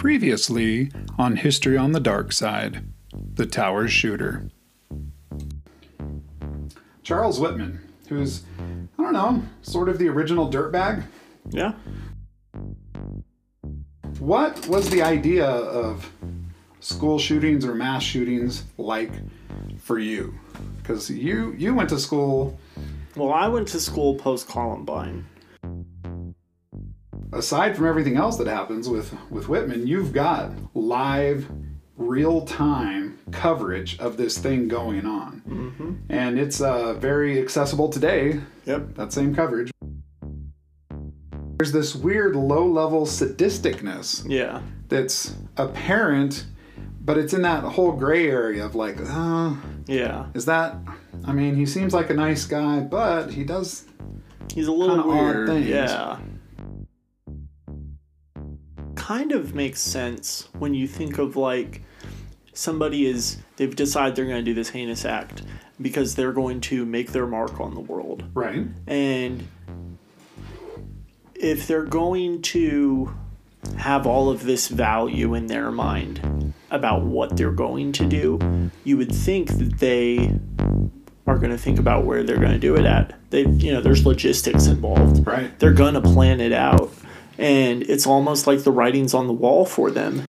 Previously on History on the Dark Side, the Towers shooter. Charles Whitman, who's, I don't know, sort of the original dirtbag. Yeah. What was the idea of school shootings or mass shootings like for you? Because you went to school. Well, I went to school post-Columbine. Aside from everything else that happens with Whitman, you've got live, real-time coverage of this thing going on. Mm-hmm. And it's very accessible today. Yep. That same coverage. There's this weird low-level sadisticness that's apparent, but it's in that whole gray area of like, yeah. Is that, I mean, he seems like a nice guy, but he's a little weird. Odd things. Yeah. Kind of makes sense when you think of like they've decided they're going to do this heinous act because they're going to make their mark on the world. Right. And if they're going to have all of this value in their mind about what they're going to do, you would think that they are going to think about where they're going to do it at. There's logistics involved. Right. They're going to plan it out. And it's almost like the writing's on the wall for them.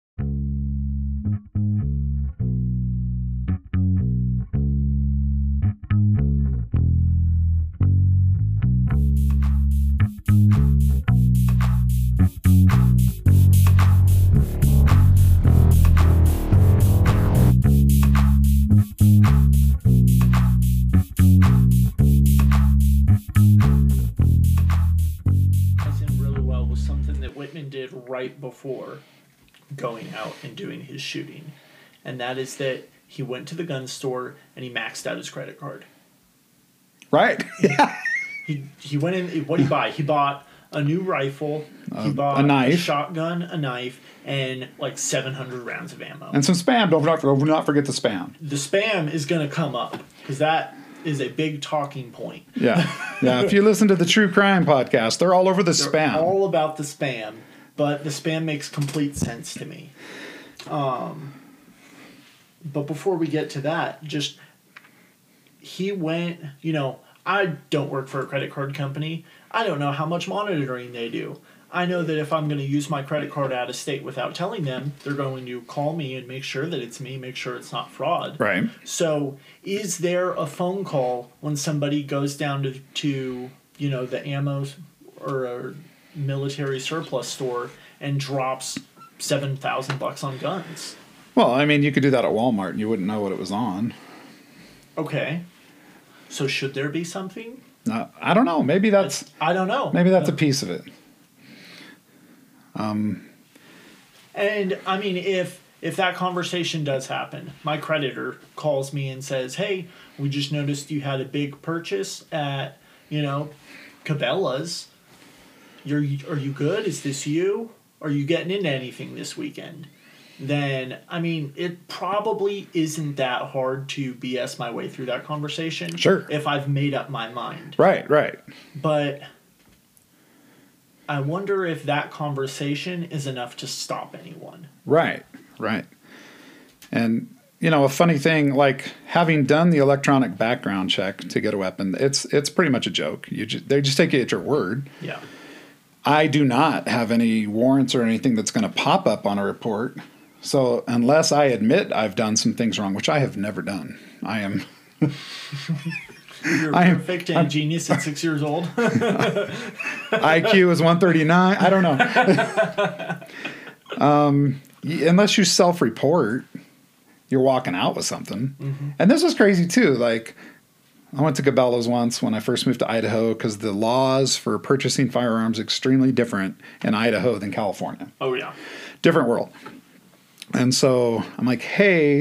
Did right before going out and doing his shooting, and that is that he went to the gun store and he maxed out his credit card. Right. Yeah. He went in. What did he buy? He bought a new rifle. He bought a knife, a shotgun, a knife, and like 700 rounds of ammo and some spam. Don't not forget the spam. The spam is going to come up because that is a big talking point. Yeah. If you listen to the True Crime podcast, they're all over the spam. All about the spam. But the spam makes complete sense to me. But before we get to that, he went, I don't work for a credit card company. I don't know how much monitoring they do. I know that if I'm going to use my credit card out of state without telling them, they're going to call me and make sure that it's me, make sure it's not fraud. Right. So is there a phone call when somebody goes down to the ammo or military surplus store and drops $7,000 on guns? Well, I mean, you could do that at Walmart and you wouldn't know what it was on. Okay. So should there be something? No, I don't know. Maybe that's... I don't know. Maybe that's a piece of it. And, I mean, if that conversation does happen, my creditor calls me and says, hey, we just noticed you had a big purchase at, Cabela's. Are you good? Is this you? Are you getting into anything this weekend? Then, I mean, it probably isn't that hard to BS my way through that conversation. Sure. If I've made up my mind. Right. But I wonder if that conversation is enough to stop anyone. Right. And, a funny thing, like having done the electronic background check to get a weapon, it's pretty much a joke. They just take you at your word. Yeah. I do not have any warrants or anything that's going to pop up on a report. So unless I admit I've done some things wrong, which I have never done, I am... You're perfect and genius at 6 years old. IQ is 139. I don't know. Unless you self-report, you're walking out with something. Mm-hmm. And this was crazy too. Like, I went to Cabela's once when I first moved to Idaho because the laws for purchasing firearms are extremely different in Idaho than California. Oh, yeah. Different world. And so I'm like, hey,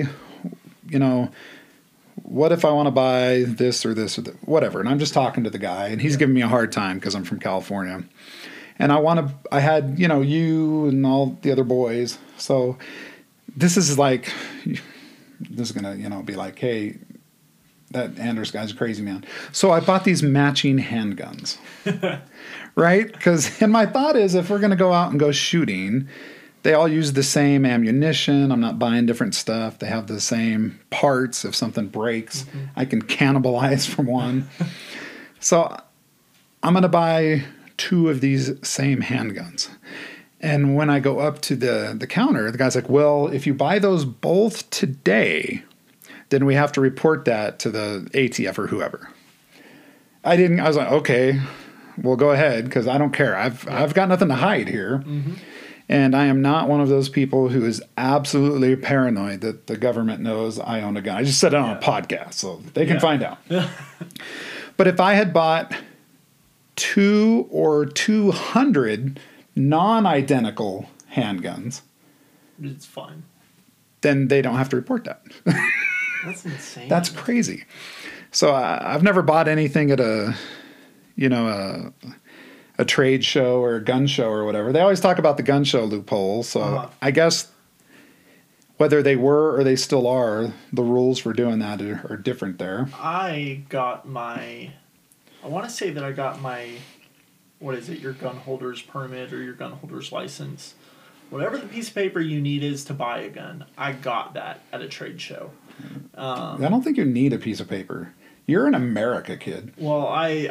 what if I want to buy this or this or whatever? And I'm just talking to the guy, and he's giving me a hard time because I'm from California. And I had, you and all the other boys. So this is like, this is going to, be like, hey, that Anders guy's a crazy man. So I bought these matching handguns, right? Because, and my thought is if we're going to go out and go shooting, They all use the same ammunition. I'm not buying different stuff. They have the same parts. If something breaks, I can cannibalize from one. So I'm going to buy 2 of these same handguns. And when I go up to the counter, the guy's like, well, if you buy those both today, then we have to report that to the ATF or whoever. I was like, okay, well, go ahead, because I don't care. I've got nothing to hide here. Mm-hmm. And I am not one of those people who is absolutely paranoid that the government knows I own a gun. I just said it on a podcast, so they can find out. But if I had bought 2 or 200 non-identical handguns, it's fine. Then they don't have to report that. That's insane. That's crazy. So I've never bought anything at a trade show or a gun show or whatever. They always talk about the gun show loophole. So I guess whether they were or they still are, the rules for doing that are different there. I want to say that I got my, what is it, your gun holder's permit or your gun holder's license. Whatever the piece of paper you need is to buy a gun, I got that at a trade show. I don't think you need a piece of paper. You're an America kid. Well, it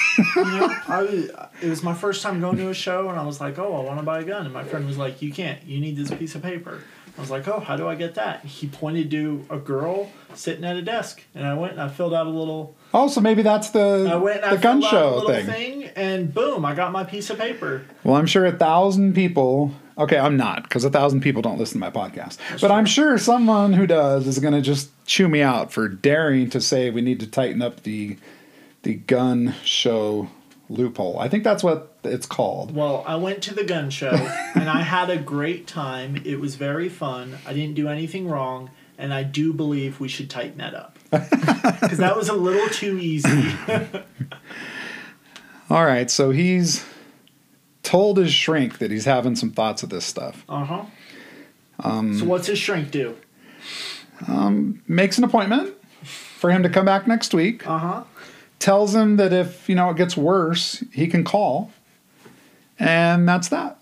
was my first time going to a show, and I was like, oh, I want to buy a gun. And my friend was like, you can't. You need this piece of paper. I was like, oh, how do I get that? He pointed to a girl sitting at a desk, and I went and I filled out a little... Oh, so maybe that's the gun show thing, and boom, I got my piece of paper. Well, I'm sure 1,000 people... Okay, I'm not, because 1,000 people don't listen to my podcast. But I'm sure someone who does is going to just chew me out for daring to say we need to tighten up the gun show loophole. I think that's what it's called. Well, I went to the gun show, and I had a great time. It was very fun. I didn't do anything wrong, and I do believe we should tighten that up. Because that was a little too easy. All right, so he's told his shrink that he's having some thoughts of this stuff. Uh-huh. So what's his shrink do? Makes an appointment for him to come back next week. Uh-huh. Tells him that if, it gets worse, he can call. And that's that.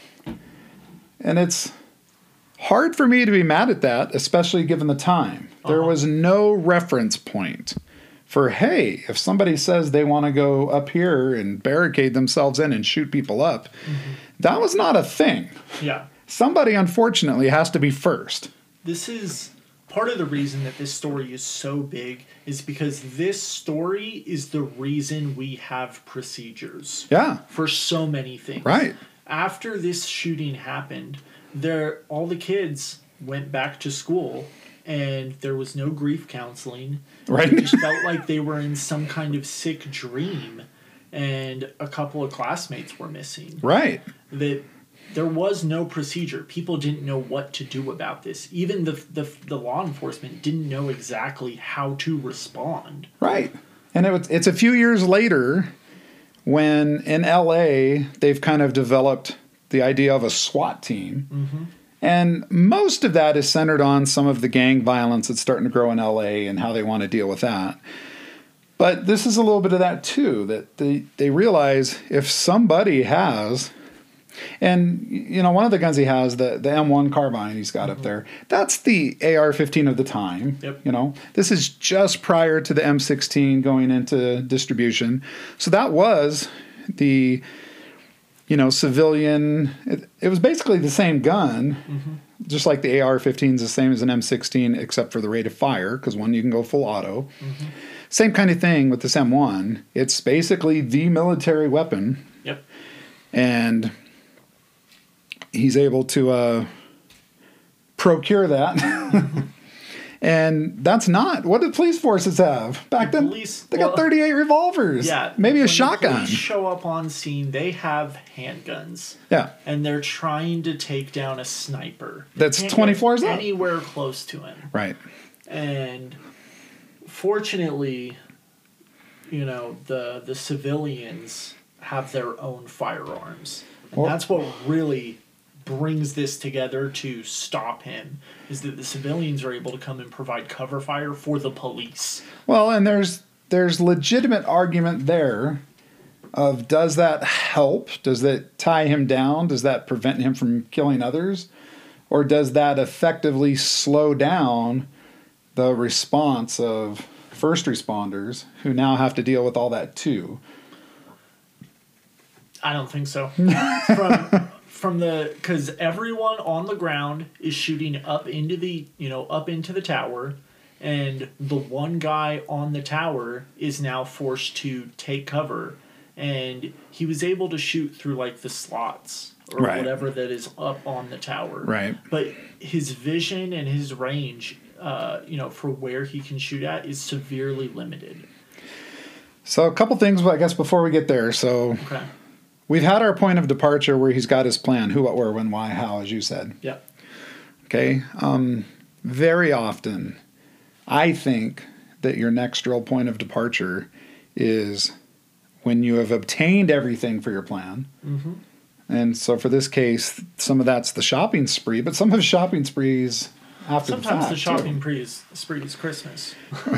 And it's hard for me to be mad at that, especially given the time. There was no reference point for, hey, if somebody says they want to go up here and barricade themselves in and shoot people up, that was not a thing. Yeah. Somebody, unfortunately, has to be first. This is part of the reason that this story is so big is because this story is the reason we have procedures. Yeah. For so many things. Right. After this shooting happened, all the kids went back to school, and there was no grief counseling. Right. They just felt like they were in some kind of sick dream, and a couple of classmates were missing. Right. That there was no procedure. People didn't know what to do about this. Even the law enforcement didn't know exactly how to respond. Right. And it's a few years later when in LA they've kind of developed the idea of a SWAT team. Mm-hmm. And most of that is centered on some of the gang violence that's starting to grow in LA and how they want to deal with that. But this is a little bit of that too, that they realize if somebody has, and one of the guns he has, the M1 carbine he's got up there, that's the AR-15 of the time. Yep. This is just prior to the M16 going into distribution. So that was the civilian, it was basically the same gun, just like the AR-15 is the same as an M16 except for the rate of fire, because one you can go full auto. Mm-hmm. Same kind of thing with this M1. It's basically the military weapon. Yep. And he's able to procure that. Mm-hmm. And that's not what did police forces have back then. They got 38 revolvers. Yeah, maybe a shotgun. Police show up on scene. They have handguns. Yeah, and they're trying to take down a sniper. That's 24 up. Anywhere close to him. Right. And fortunately, the civilians have their own firearms, and that's what really brings this together to stop him, is that the civilians are able to come and provide cover fire for the police. Well, and there's legitimate argument there of does that help? Does that tie him down? Does that prevent him from killing others? Or does that effectively slow down the response of first responders who now have to deal with all that too? I don't think so. Because everyone on the ground is shooting up into the tower, and the one guy on the tower is now forced to take cover, and he was able to shoot through like the slots or whatever that is up on the tower. Right. But his vision and his range, for where he can shoot at is severely limited. So a couple things, I guess, before we get there. So Okay. We've had our point of departure where he's got his plan, who, what, where, when, why, how, as you said. Yep. Okay. Very often, I think that your next real point of departure is when you have obtained everything for your plan. Mm-hmm. And so for this case, some of that's the shopping spree, but some of the shopping sprees after Sometimes the fact. the shopping spree is Christmas.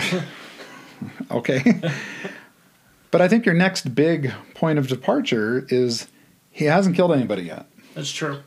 Okay. But I think your next big point of departure is he hasn't killed anybody yet. That's true.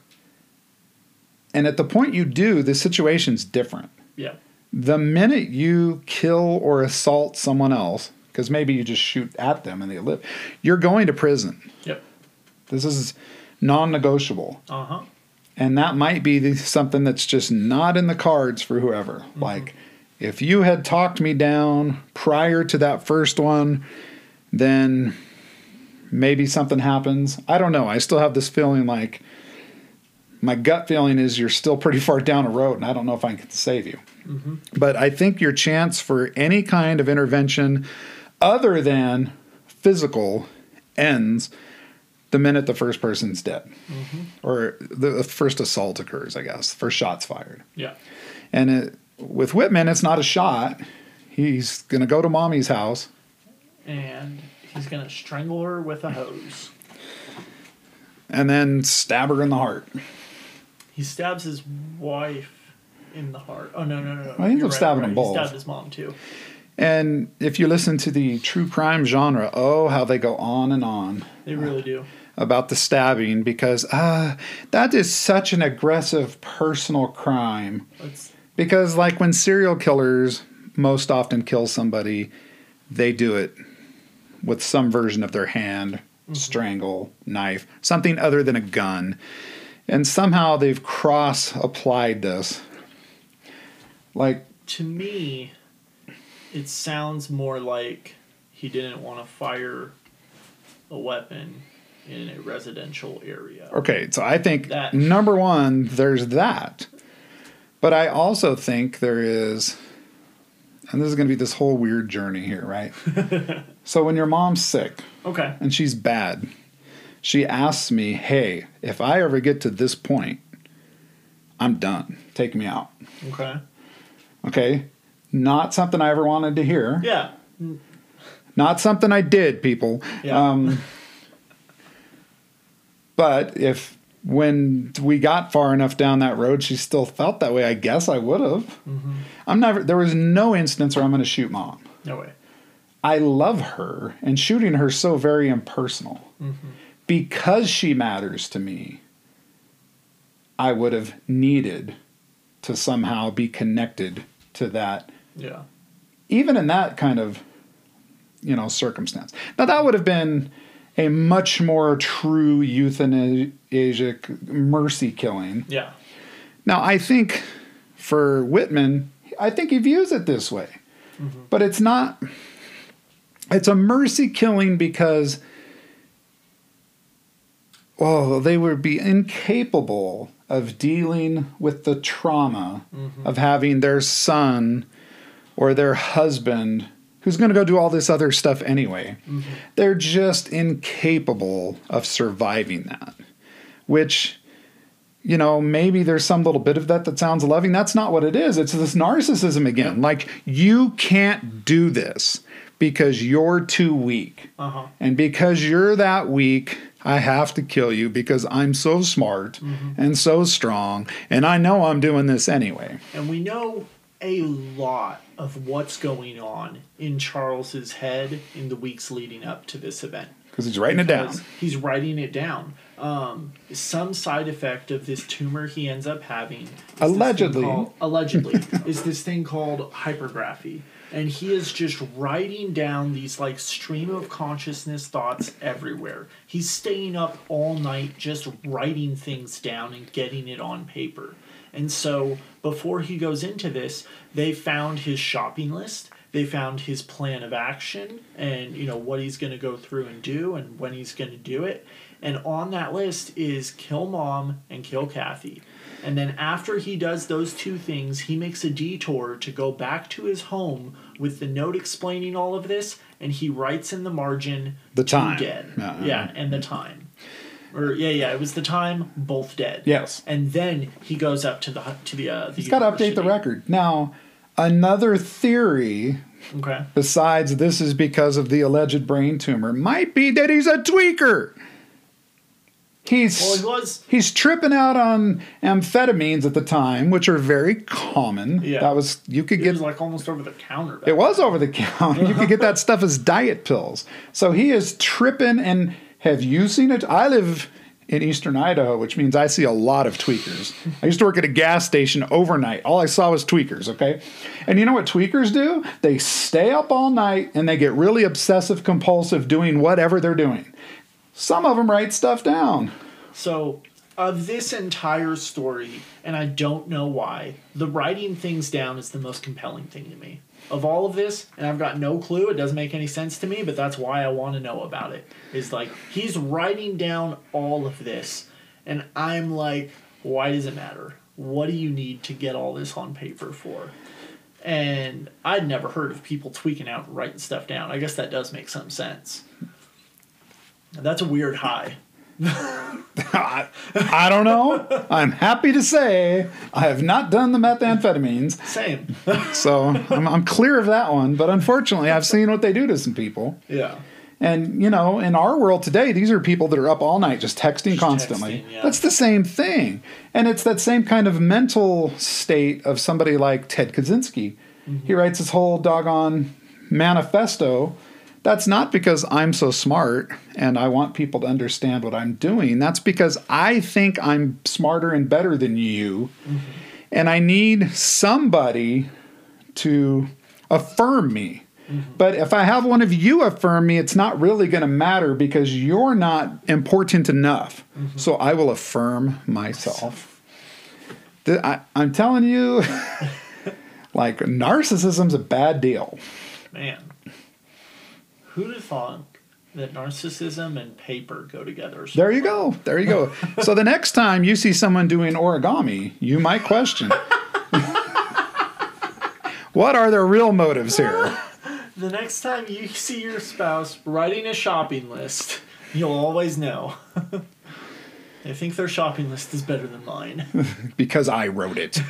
And at the point you do, the situation's different. Yeah. The minute you kill or assault someone else, because maybe you just shoot at them and they live, you're going to prison. Yep. This is non-negotiable. Uh-huh. And that might be something that's just not in the cards for whoever. Mm-hmm. Like, if you had talked me down prior to that first one, then maybe something happens. I don't know. I still have this feeling like my gut feeling is you're still pretty far down a road, and I don't know if I can save you. Mm-hmm. But I think your chance for any kind of intervention other than physical ends the minute the first person's dead. Mm-hmm. Or the first assault occurs, I guess. First shot's fired. Yeah. And with Whitman, it's not a shot. He's going to go to mommy's house. And he's going to strangle her with a hose. And then stab her in the heart. He stabs his wife in the heart. Oh, no. Well, he ends up stabbing them both. He stabbed his mom, too. And if you listen to the true crime genre, oh, how they go on and on. They really do. About the stabbing, because that is such an aggressive personal crime. Because like when serial killers most often kill somebody, they do it with some version of their hand, mm-hmm. strangle, knife, something other than a gun. And somehow they've cross-applied this. Like, to me, it sounds more like he didn't want to fire a weapon in a residential area. Okay, so I think, number one, there's that. But I also think there is, and this is going to be this whole weird journey here, right? So when your mom's sick, okay, and she's bad, she asks me, hey, if I ever get to this point, I'm done. Take me out. Okay. Okay? Not something I ever wanted to hear. Yeah. Not something I did, people. Yeah. But when we got far enough down that road, she still felt that way, I guess I would have. Mm-hmm. There was no instance where I'm going to shoot mom. No way. I love her, and shooting her so very impersonal. Mm-hmm. Because she matters to me, I would have needed to somehow be connected to that. Yeah. Even in that kind of, circumstance. Now, that would have been a much more true euthanasia mercy killing. Yeah. Now, I think for Whitman, I think he views it this way. Mm-hmm. But it's not... It's a mercy killing because, they would be incapable of dealing with the trauma mm-hmm. of having their son or their husband, who's going to go do all this other stuff anyway. Mm-hmm. They're just incapable of surviving that, which, maybe there's some little bit of that sounds loving. That's not what it is. It's this narcissism again. Yep. Like, you can't do this because you're too weak. Uh-huh. And because you're that weak, I have to kill you because I'm so smart mm-hmm. and so strong, and I know I'm doing this anyway. And we know a lot of what's going on in Charles's head in the weeks leading up to this event. Because he's writing it down. He's writing it down. Some side effect of this tumor he ends up having allegedly is this thing called hypergraphy. And he is just writing down these like stream of consciousness thoughts everywhere. He's staying up all night just writing things down and getting it on paper. And so before he goes into this, they found his shopping list. They found his plan of action and, what he's going to go through and do and when he's going to do it. And on that list is kill Mom and kill Kathy. And then after he does those two things, he makes a detour to go back to his home with the note explaining all of this, and he writes in the margin, the time. Dead. Yeah, and the time. It was the time, both dead. Yes. And then he goes up to the He's got to update the record. Now, another theory, besides this is because of the alleged brain tumor, might be that he's a tweaker. He's tripping out on amphetamines at the time, which are very common. Yeah. It was like almost over the counter. It was over the counter. You could get that stuff as diet pills. So he is tripping. And have you seen it? I live in eastern Idaho, which means I see a lot of tweakers. I used to work at a gas station overnight. All I saw was tweakers, okay? And you know what tweakers do? They stay up all night and they get really obsessive compulsive doing whatever they're doing. Some of them write stuff down. So, of this entire story, and I don't know why, the writing things down is the most compelling thing to me. Of all of this, and I've got no clue, it doesn't make any sense to me, but that's why I want to know about it. Is like, he's writing down all of this, and I'm like, why does it matter? What do you need to get all this on paper for? And I'd never heard of people tweaking out and writing stuff down. I guess that does make some sense. That's a weird high. I don't know. I'm happy to say I have not done the methamphetamines. Same. So I'm clear of that one. But unfortunately, I've seen what they do to some people. Yeah. And, in our world today, these are people that are up all night just texting constantly. Yeah. That's the same thing. And it's that same kind of mental state of somebody like Ted Kaczynski. Mm-hmm. He writes his whole doggone manifesto. That's not because I'm so smart and I want people to understand what I'm doing. That's because I think I'm smarter and better than you. Mm-hmm. And I need somebody to affirm me. Mm-hmm. But if I have one of you affirm me, it's not really going to matter because you're not important enough. Mm-hmm. So I will affirm myself. I'm telling you, like, narcissism's a bad deal. Man. Who'd have thought that narcissism and paper go together? There you go. There you go. So the next time you see someone doing origami, you might question, what are their real motives here? The next time you see your spouse writing a shopping list, you'll always know. They think their shopping list is better than mine. Because I wrote it.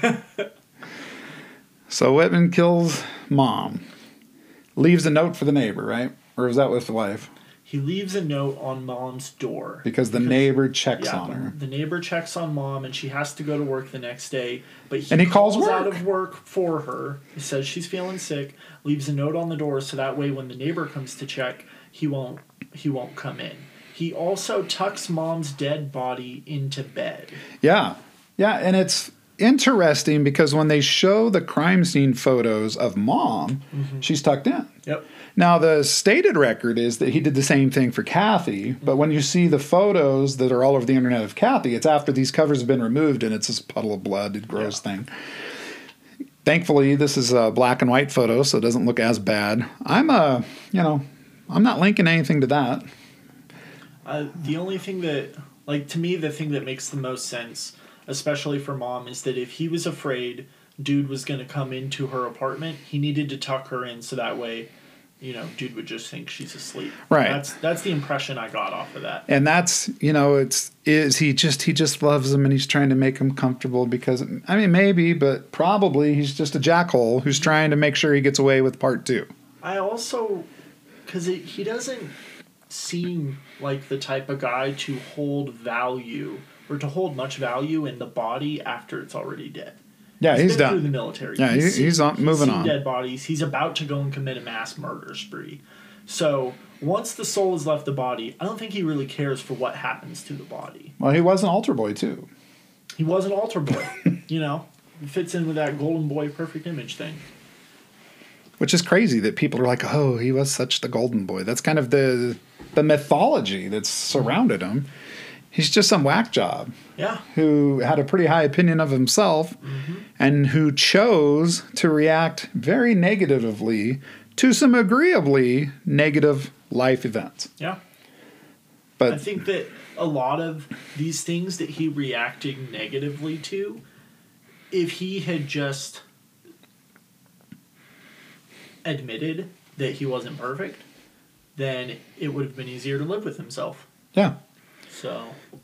So Whitman kills Mom. Leaves a note for the neighbor, right? Or is that with the wife? He leaves a note on Mom's door. Because the neighbor checks on her. The neighbor checks on Mom, and she has to go to work the next day. But he calls out of work for her. He says she's feeling sick. Leaves a note on the door so that way when the neighbor comes to check, he won't come in. He also tucks Mom's dead body into bed. Yeah. Yeah, and it's interesting because when they show the crime scene photos of Mom, mm-hmm. she's tucked in. Yep. Now, the stated record is that he did the same thing for Kathy, but when you see the photos that are all over the internet of Kathy, it's after these covers have been removed and it's this puddle of blood, gross thing. Thankfully, this is a black and white photo, so it doesn't look as bad. I'm not linking anything to that. The only thing that, to me, the thing that makes the most sense, especially for Mom, is that if he was afraid dude was going to come into her apartment, he needed to tuck her in so that way, dude would just think she's asleep. Right. That's the impression I got off of that. And that's, he just loves him and he's trying to make him comfortable because, maybe, but probably he's just a jackhole who's trying to make sure he gets away with part 2. I also, because he doesn't seem like the type of guy to hold value or to hold much value in the body after it's already dead. Yeah, he's been done. Through the military. Yeah, he's moving on. Dead bodies. He's about to go and commit a mass murder spree. So once the soul has left the body, I don't think he really cares for what happens to the body. Well, he was an altar boy, too. He was an altar boy, you know? It fits in with that golden boy perfect image thing. Which is crazy that people are like, oh, he was such the golden boy. That's kind of the mythology that's surrounded him. He's just some whack job. Yeah. Who had a pretty high opinion of himself and who chose to react very negatively to some agreeably negative life events. Yeah. But I think that a lot of these things that he reacted negatively to, if he had just admitted that he wasn't perfect, then it would have been easier to live with himself. yeah. So,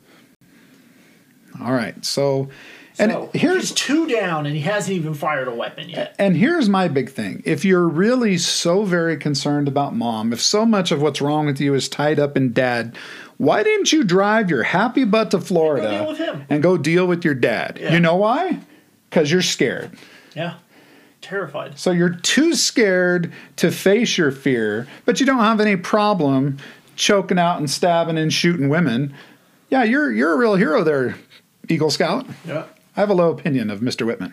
All right. So here's 2 down and he hasn't even fired a weapon yet. And here's my big thing. If you're really so very concerned about Mom, if so much of what's wrong with you is tied up in Dad, why didn't you drive your happy butt to Florida deal with him. and go deal with your dad? Yeah. You know why? Because you're scared. Yeah. Terrified. So you're too scared to face your fear, but you don't have any problem choking out and stabbing and shooting women. Yeah, you're a real hero there, Eagle Scout. Yeah. I have a low opinion of Mr. Whitman.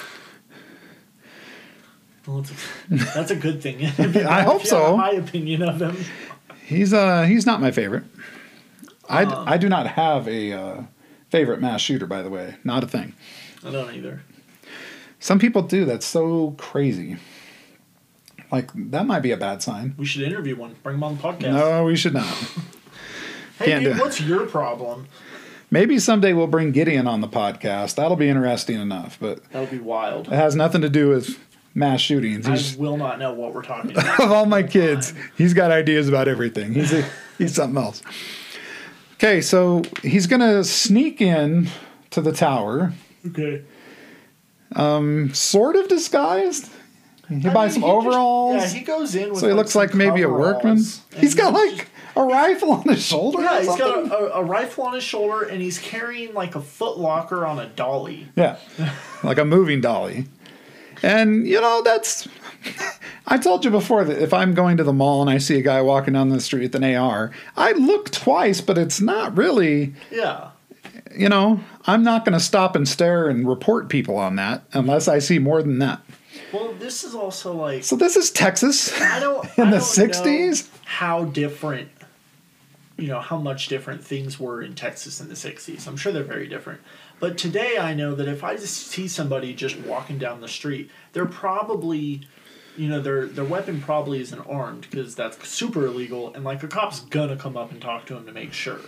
Well, that's a good thing. I hope so. My opinion of him. He's not my favorite. I do not have a favorite mass shooter, by the way. Not a thing. I don't either. Some people do. That's so crazy. Like, that might be a bad sign. We should interview one. Bring him on the podcast. No, we should not. Hey, Can't dude, do it. what's your problem? Maybe someday we'll bring Gideon on the podcast. That'll be interesting enough, but That would be wild. it has nothing to do with mass shootings. I will not know what we're talking about. Of all my kids, he's got ideas about everything. He's something else. Okay, so he's going to sneak in to the tower, Okay. sort of disguised. He buys some overalls. he goes in with So he looks like maybe a workman. He's got like a rifle on his shoulder. Yeah, or he's something. got a rifle on his shoulder and he's carrying like a Foot Locker on a dolly. Yeah, like a moving dolly. And, that's... I told you before that if I'm going to the mall and I see a guy walking down the street with an AR, I look twice, but it's not really... Yeah. I'm not going to stop and stare and report people on that unless I see more than that. Well, this is also like... So this is Texas I don't in the know 60s? how different, how much different things were in Texas in the 60s. I'm sure they're very different. But today I know that if I just see somebody just walking down the street, they're probably, their weapon probably isn't armed because that's super illegal. And like a cop's gonna come up and talk to him to make sure.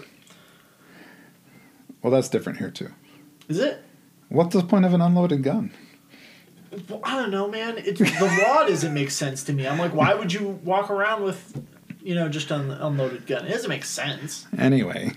Well, that's different here too. Is it? What's the point of an unloaded gun? Well, I don't know, man. The law doesn't make sense to me. I'm like, why would you walk around with, just an unloaded gun? It doesn't make sense. Anyway.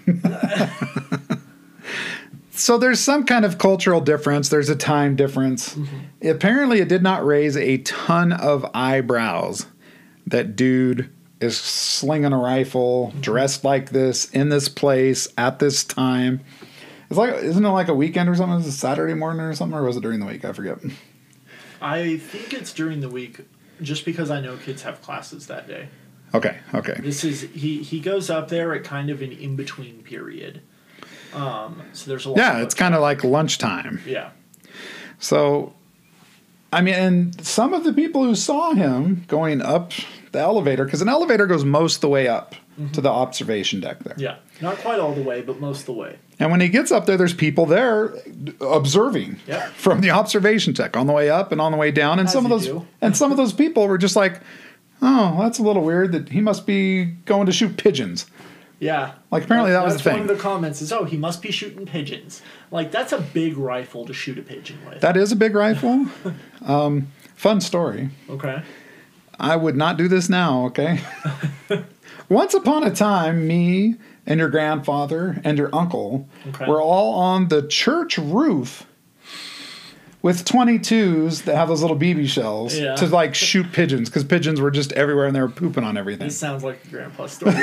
So there's some kind of cultural difference. There's a time difference. Mm-hmm. Apparently, it did not raise a ton of eyebrows that dude is slinging a rifle, dressed like this, in this place, at this time. Isn't it like a weekend or something? Is it Saturday morning or something? Or was it during the week? I forget. I think it's during the week, just because I know kids have classes that day. Okay. This is he goes up there at kind of an in-between period. So there's a lot. Yeah, it's kind of like lunchtime. Yeah. So, and some of the people who saw him going up the elevator, because an elevator goes most of the way up to the observation deck there. Yeah, not quite all the way, but most of the way. And when he gets up there, there's people there observing from the observation deck on the way up and on the way down. And some of those people were just like, "Oh, that's a little weird that he must be going to shoot pigeons." Yeah. Like, apparently that was the thing. One of the comments is, he must be shooting pigeons. Like, that's a big rifle to shoot a pigeon with. That is a big rifle. Fun story. Okay. I would not do this now, okay? Once upon a time, me and your grandfather and your uncle were all on the church roof with 22s that have those little BB shells to, shoot pigeons, because pigeons were just everywhere and they were pooping on everything. This sounds like a grandpa story.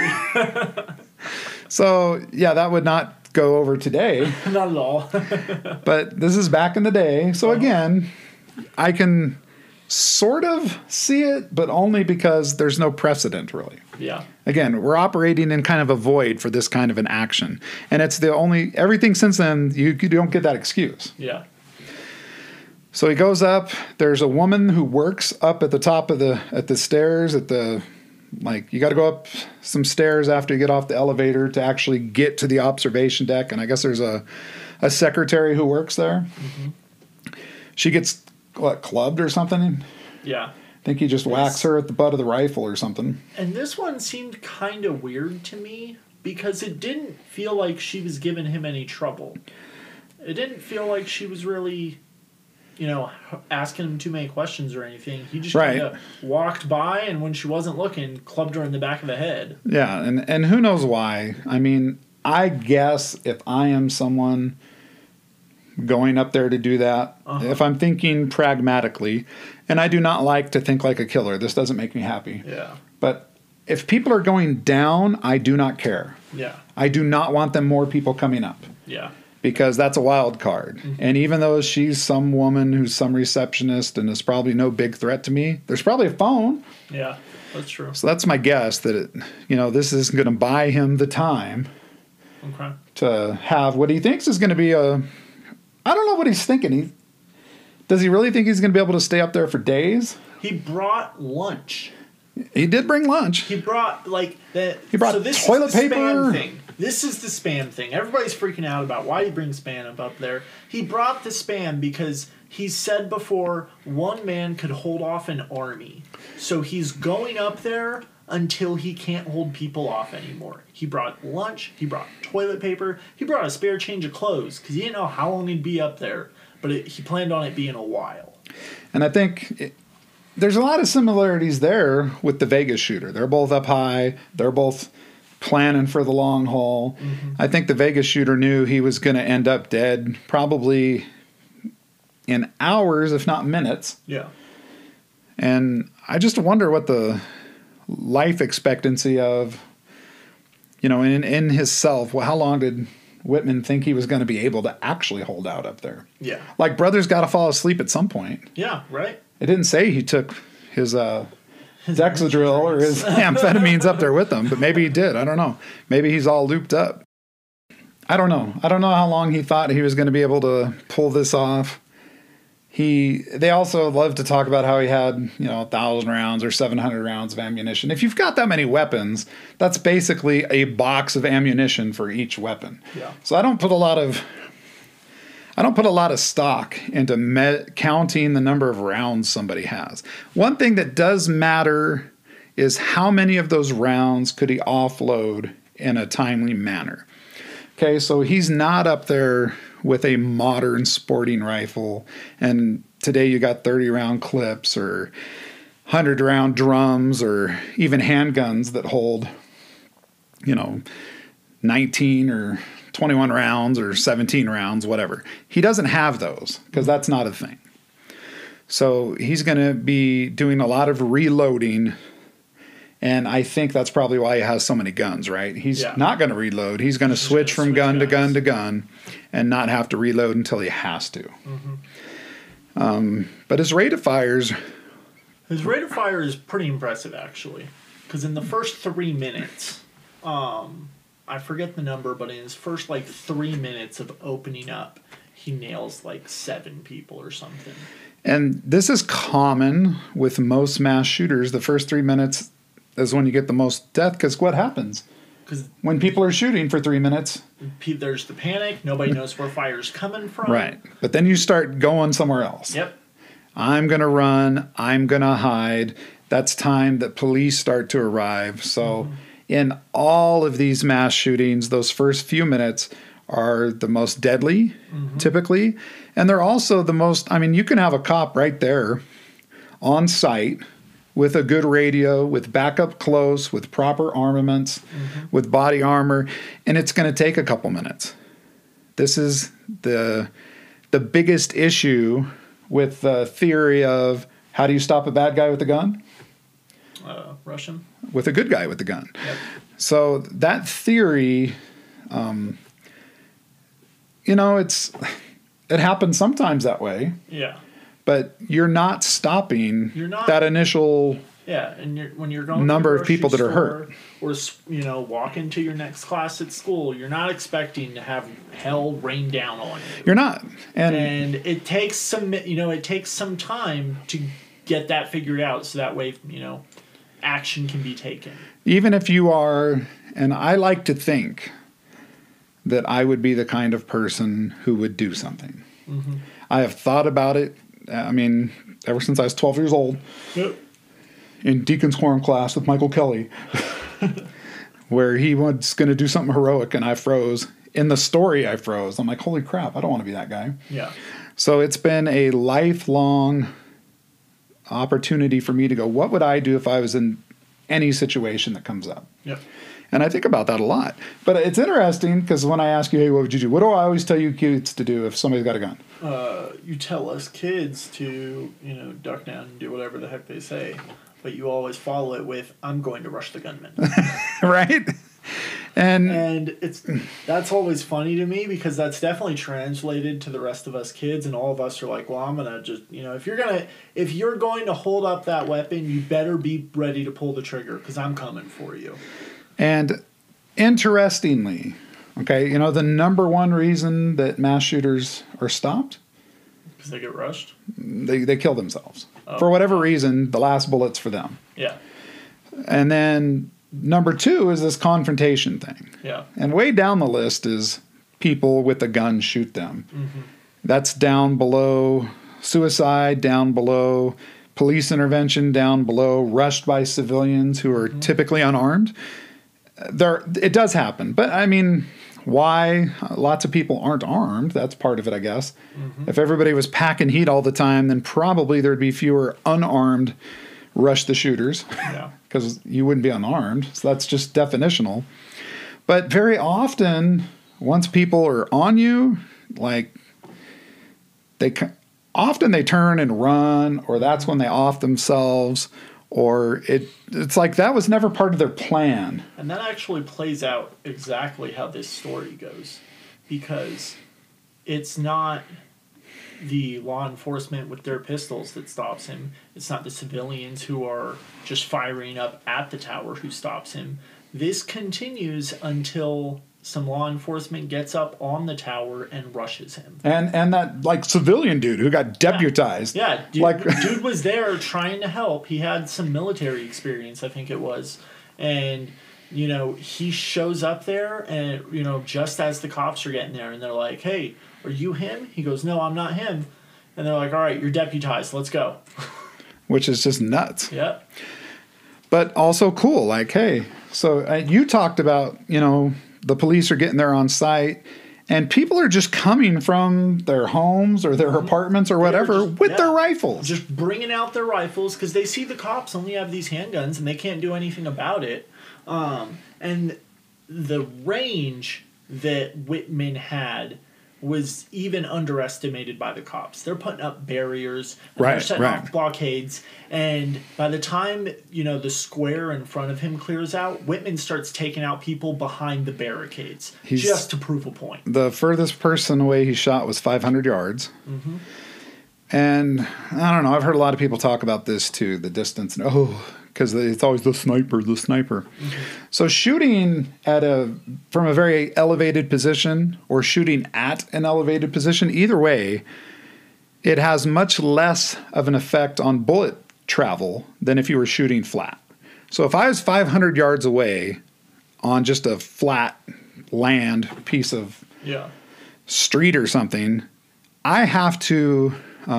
So, yeah, that would not go over today. Not at all. But this is back in the day. So, again, I can sort of see it, but only because there's no precedent, really. Yeah. Again, we're operating in kind of a void for this kind of an action. And it's the only, everything since then, you don't get that excuse. Yeah. So he goes up. There's a woman who works up at the top of the stairs you got to go up some stairs after you get off the elevator to actually get to the observation deck. And I guess there's a secretary who works there. Mm-hmm. She gets, clubbed or something? Yeah. I think he just whacks her at the butt of the rifle or something. And this one seemed kind of weird to me because it didn't feel like she was giving him any trouble. It didn't feel like she was really, asking him too many questions or anything. He just kind of walked by, and when she wasn't looking, clubbed her in the back of the head. Yeah, and who knows why. I mean, I guess if I am someone going up there to do that, if I'm thinking pragmatically, and I do not like to think like a killer. This doesn't make me happy. Yeah. But if people are going down, I do not care. Yeah. I do not want them more people coming up. Yeah. Because that's a wild card. Mm-hmm. And even though she's some woman who's some receptionist and is probably no big threat to me, there's probably a phone. Yeah, that's true. So that's my guess that, this is going to buy him the time to have what he thinks is going to be I don't know what he's thinking. Does he really think he's going to be able to stay up there for days? He brought lunch. He did bring lunch. He brought He brought toilet paper. Spam thing. This is the spam thing. Everybody's freaking out about why he brings spam up there. He brought the spam because he said before one man could hold off an army. So he's going up there until he can't hold people off anymore. He brought lunch. He brought toilet paper. He brought a spare change of clothes because he didn't know how long he'd be up there. But he planned on it being a while. And I think there's a lot of similarities there with the Vegas shooter. They're both up high. They're both planning for the long haul. Mm-hmm. I think the Vegas shooter knew he was going to end up dead probably in hours, if not minutes. Yeah. And I just wonder what the life expectancy of, in his self, how long did Whitman think he was going to be able to actually hold out up there? Yeah. Like, brother's got to fall asleep at some point. Yeah, right. It didn't say he took his Dexedril or his amphetamines up there with him, but maybe he did. I don't know. Maybe he's all looped up. I don't know. I don't know how long he thought he was going to be able to pull this off. They also love to talk about how he had, 1,000 rounds or 700 rounds of ammunition. If you've got that many weapons, that's basically a box of ammunition for each weapon. Yeah. So I don't put a lot of stock into counting the number of rounds somebody has. One thing that does matter is how many of those rounds could he offload in a timely manner. Okay, so he's not up there with a modern sporting rifle, and today you got 30-round clips or 100-round drums or even handguns that hold, 19 or 21 rounds or 17 rounds, whatever. He doesn't have those because that's not a thing. So he's going to be doing a lot of reloading, and I think that's probably why he has so many guns, right? He's not going to reload. He's going to switch from gun to gun to gun and not have to reload until he has to. Mm-hmm. But his rate of fires... His rate of fire is pretty impressive, actually. Because in the first 3 minutes... I forget the number, but in his first 3 minutes of opening up, he nails 7 people or something. And this is common with most mass shooters. The first 3 minutes is when you get the most death, because what happens? Because when people are shooting for 3 minutes, there's the panic. Nobody knows where fire's coming from. Right. But then you start going somewhere else. Yep. I'm going to run. I'm going to hide. That's time that police start to arrive. So... Mm-hmm. In all of these mass shootings, those first few minutes are the most deadly, typically. And they're also the most, you can have a cop right there on site with a good radio, with backup close, with proper armaments, with body armor, and it's going to take a couple minutes. This is the biggest issue with the theory of how do you stop a bad guy with a gun? Russian. With a good guy with a gun. Yep. So that theory, it happens sometimes that way. Yeah. But you're not stopping that initial Yeah, and when you're going number to the of people that are hurt, or walking to your next class at school, you're not expecting to have hell rain down on you. You're not, and it takes some time to get that figured out, so that way action can be taken. Even if you are, and I like to think that I would be the kind of person who would do something. Mm-hmm. I have thought about it. I mean, ever since I was 12 years old. Yep. In Deacon's Quorum class with Michael Kelly, where he was going to do something heroic, and I froze. In the story, I froze. I'm like, holy crap, I don't want to be that guy. Yeah. So it's been a lifelong opportunity for me to go, what would I do if I was in any situation that comes up? Yep. And I think about that a lot. But it's interesting because when I ask you, hey, what would you do? What do I always tell you kids to do if somebody's got a gun? You tell us kids to, duck down and do whatever the heck they say. But you always follow it with, I'm going to rush the gunman. Right? And that's always funny to me because that's definitely translated to the rest of us kids, and all of us are like, well, I'm gonna just if you're going to hold up that weapon, you better be ready to pull the trigger because I'm coming for you. And interestingly, okay, the number one reason that mass shooters are stopped? Because they get rushed? They kill themselves. Oh. For whatever reason, the last bullet's for them. Yeah. And then number two is this confrontation thing. Yeah. And way down the list is people with a gun shoot them. Mm-hmm. That's down below suicide, down below police intervention, down below rushed by civilians who are typically unarmed. It does happen. But I mean, why? Lots of people aren't armed. That's part of it, I guess. Mm-hmm. If everybody was packing heat all the time, then probably there'd be fewer unarmed rush the shooters. Yeah. Because you wouldn't be unarmed. So that's just definitional. But very often, once people are on you, like they turn and run, or that's when they off themselves, or it's like that was never part of their plan. And that actually plays out exactly how this story goes, because it's not the law enforcement with their pistols that stops him. It's not the civilians who are just firing up at the tower who stops him. This continues until some law enforcement gets up on the tower and rushes him. And that civilian dude who got deputized. Yeah, dude was there trying to help. He had some military experience, I think it was. And, he shows up there and, just as the cops are getting there and they're like, hey, are you him? He goes, no, I'm not him. And they're like, all right, you're deputized. Let's go. Which is just nuts. Yep. But also cool. Like, hey, so you talked about, the police are getting there on site, and people are just coming from their homes or their apartments or whatever with their rifles. Just bringing out their rifles because they see the cops only have these handguns and they can't do anything about it. And the range that Whitman had was even underestimated by the cops. They're putting up barriers, and they're setting off blockades, and by the time, the square in front of him clears out, Whitman starts taking out people behind the barricades just to prove a point. The furthest person away he shot was 500 yards. Mm-hmm. And I don't know, I've heard a lot of people talk about this too, the distance. Because it's always the sniper. Mm-hmm. So shooting from a very elevated position or shooting at an elevated position, either way, it has much less of an effect on bullet travel than if you were shooting flat. So if I was 500 yards away on just a flat land piece of street or something, I have to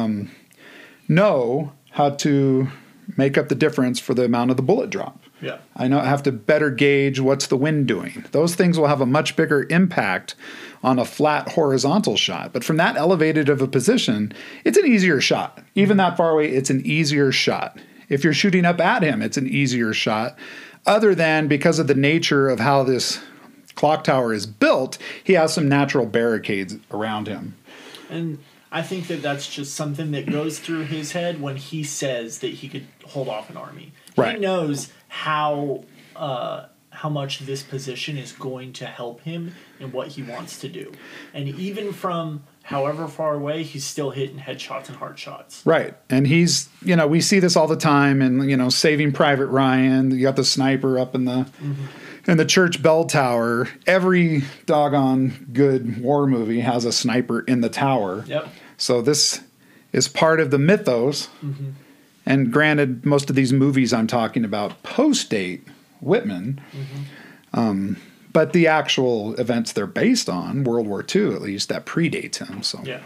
know how to make up the difference for the amount of the bullet drop. Yeah. I have to better gauge what's the wind doing. Those things will have a much bigger impact on a flat horizontal shot. But from that elevated of a position, it's an easier shot. Even that far away, it's an easier shot. If you're shooting up at him, it's an easier shot. Other than because of the nature of how this clock tower is built, he has some natural barricades around him. And I think that's just something that goes through his head when he says that he could hold off an army. Right. He knows how how much this position is going to help him in what he wants to do. And even from however far away, he's still hitting headshots and hard shots. Right. And he's, we see this all the time in, Saving Private Ryan. You got the sniper up in the church bell tower. Every doggone good war movie has a sniper in the tower. Yep. So this is part of the mythos. Mm-hmm. And granted, most of these movies I'm talking about post-date Whitman. Mm-hmm. But the actual events they're based on, World War II at least, that predates him. So yeah.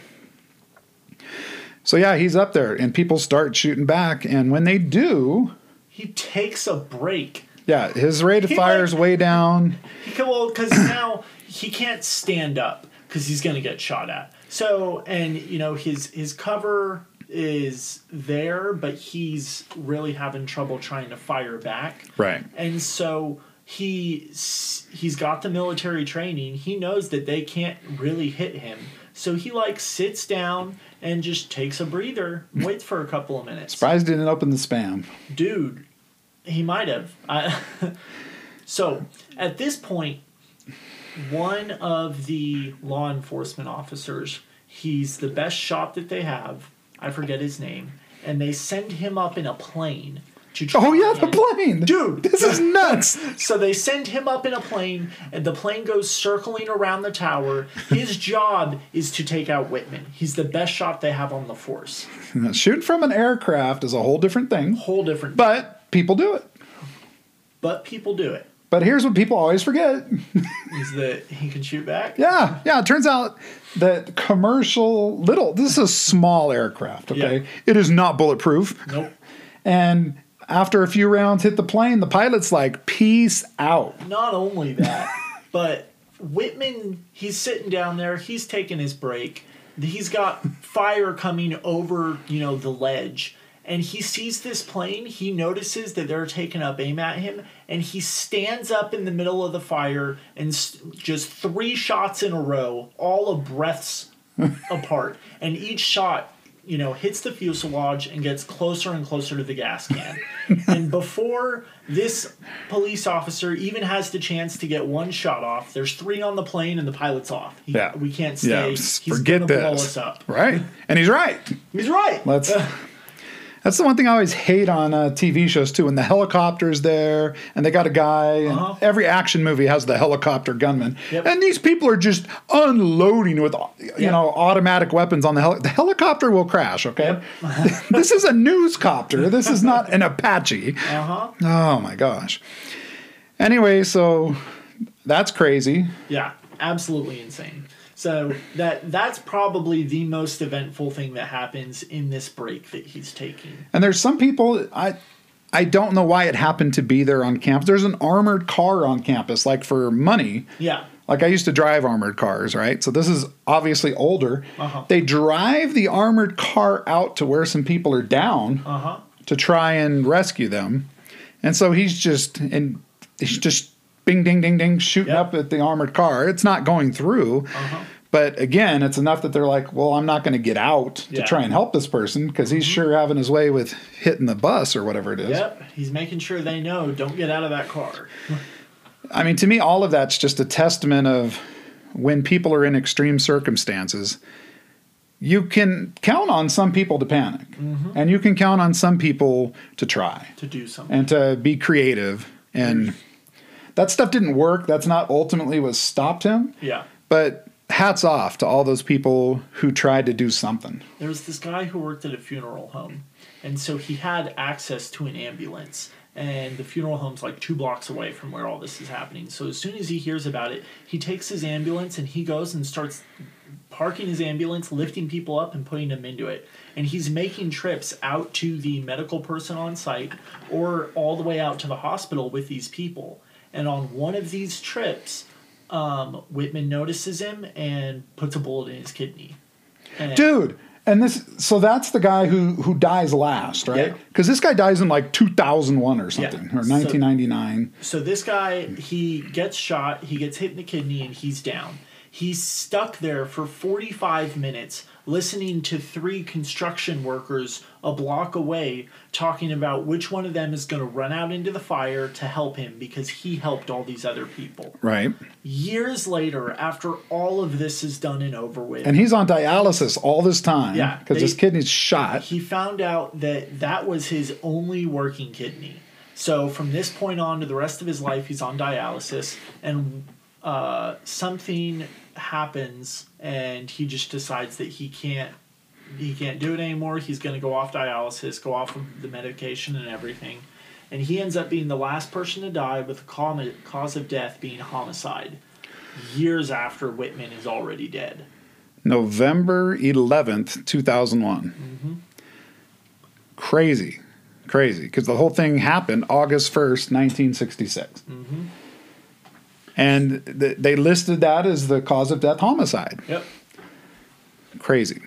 So yeah, he's up there, and people start shooting back, and when they do, he takes a break. Yeah, his rate of fire is way down. Because now he can't stand up because he's going to get shot at. So, and his cover is there, but he's really having trouble trying to fire back. Right. And so he's got the military training. He knows that they can't really hit him. So he sits down and just takes a breather, waits for a couple of minutes. Surprised he didn't open the spam. Dude, he might have. So at this point, one of the law enforcement officers, he's the best shot that they have. I forget his name. And they send him up in a plane. Oh, yeah, the plane. Dude. This is nuts. So they send him up in a plane, and the plane goes circling around the tower. His job is to take out Whitman. He's the best shot they have on the force. Shooting from an aircraft is a whole different thing. But people do it. But here's what people always forget. Is that he can shoot back? Yeah. It turns out that this is a small aircraft, okay? Yeah. It is not bulletproof. Nope. And after a few rounds hit the plane, the pilot's like, peace out. Not only that, but Whitman, he's sitting down there. He's taking his break. He's got fire coming over, the ledge. And he sees this plane. He notices that they're taking up aim at him. And he stands up in the middle of the fire and just 3 shots in a row, all of breaths apart. And each shot, hits the fuselage and gets closer and closer to the gas can. And before this police officer even has the chance to get one shot off, there's 3 on the plane and the pilot's off. We can't stay. Yeah, He's forget gonna this. blow us up. Right. And he's right. He's right. That's the one thing I always hate on TV shows, too, when the helicopter's there and they got a guy. And every action movie has the helicopter gunman. Yep. And these people are just unloading with, automatic weapons on the helicopter will crash, okay? Yep. This is a newscopter. This is not an Apache. Oh, my gosh. Anyway, so that's crazy. Yeah, absolutely insane. So that's probably the most eventful thing that happens in this break that he's taking. And there's some people, I don't know why it happened to be there on campus. There's an armored car on campus, for money. Yeah. I used to drive armored cars, right? So this is obviously older. They drive the armored car out to where some people are down to try and rescue them. And so he's just bing, ding, ding, ding, shooting up at the armored car. It's not going through. But again, it's enough that they're like, well, I'm not going to get out to try and help this person because he's sure having his way with hitting the bus or whatever it is. Yep. He's making sure they know, don't get out of that car. I mean, to me, all of that's just a testament of when people are in extreme circumstances, you can count on some people to panic. And you can count on some people to try. To do something. And to be creative. And that stuff didn't work. That's not ultimately what stopped him. Yeah. But hats off to all those people who tried to do something. There was this guy who worked at a funeral home. And so he had access to an ambulance. And the funeral home's 2 blocks away from where all this is happening. So as soon as he hears about it, he takes his ambulance and he goes and starts parking his ambulance, lifting people up and putting them into it. And he's making trips out to the medical person on site or all the way out to the hospital with these people. And on one of these trips, Whitman notices him and puts a bullet in his kidney. Dude, and that's the guy who dies last, right? Because this guy dies in 2001 or something, or 1999. So this guy, he gets shot, he gets hit in the kidney, and he's down. He's stuck there for 45 minutes listening to 3 construction workers a block away talking about which one of them is going to run out into the fire to help him because he helped all these other people. Right. Years later, after all of this is done and over with. And he's on dialysis all this time. Yeah, because his kidney's shot. He found out that that was his only working kidney. So from this point on to the rest of his life, he's on dialysis. And something happens and he just decides that he can't do it anymore. He's going to go off dialysis, go off of the medication and everything. And he ends up being the last person to die with the cause of death being homicide, years after Whitman is already dead. November 11th, 2001. Mm-hmm. Crazy. Because the whole thing happened August 1st, 1966. Mm-hmm. And they listed that as the cause of death, homicide. Yep. Crazy.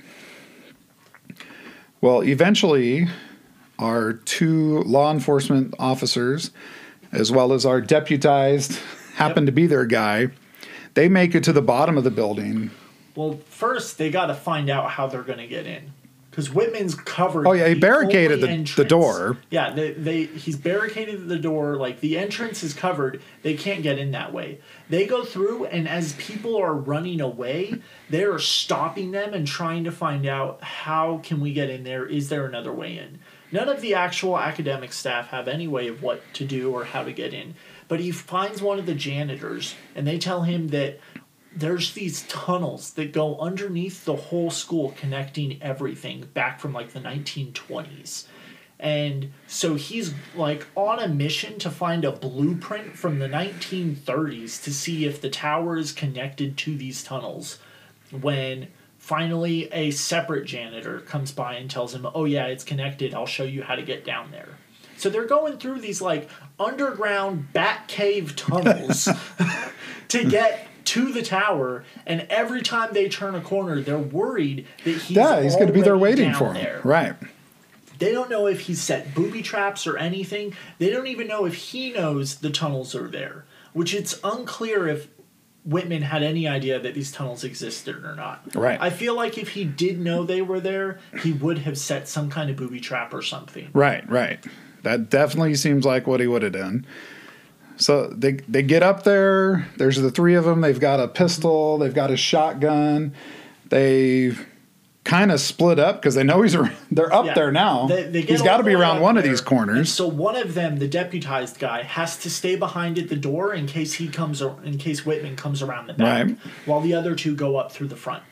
Well, eventually, our 2 law enforcement officers, as well as our deputized, happened to be their guy, they make it to the bottom of the building. Well, first, they got to find out how they're going to get in. Because Whitman's covered. Oh, yeah, he barricaded the door. Yeah, he's barricaded the door. Like, the entrance is covered. They can't get in that way. They go through, and as people are running away, they're stopping them and trying to find out, how can we get in there? Is there another way in? None of the actual academic staff have any way of what to do or how to get in. But he finds one of the janitors, and they tell him that there's these tunnels that go underneath the whole school connecting everything back from like the 1920s. And so he's like on a mission to find a blueprint from the 1930s to see if the tower is connected to these tunnels, when finally a separate janitor comes by and tells him, oh yeah, it's connected. I'll show you how to get down there. So they're going through these like underground bat cave tunnels to get to the tower, and every time they turn a corner, they're worried that he's going to be there waiting for him. There. Right. They don't know if he's set booby traps or anything. They don't even know if he knows the tunnels are there, which it's unclear if Whitman had any idea that these tunnels existed or not. Right. I feel like if he did know they were there, he would have set some kind of booby trap or something. Right. That definitely seems like what he would have done. So they get up there. There's the 3 of them. They've got a pistol. They've got a shotgun. They kind of split up because they know they're up there now. He's got to be around one of these corners. And so one of them, the deputized guy, has to stay behind at the door in case Whitman comes around the back, right, while the other 2 go up through the front.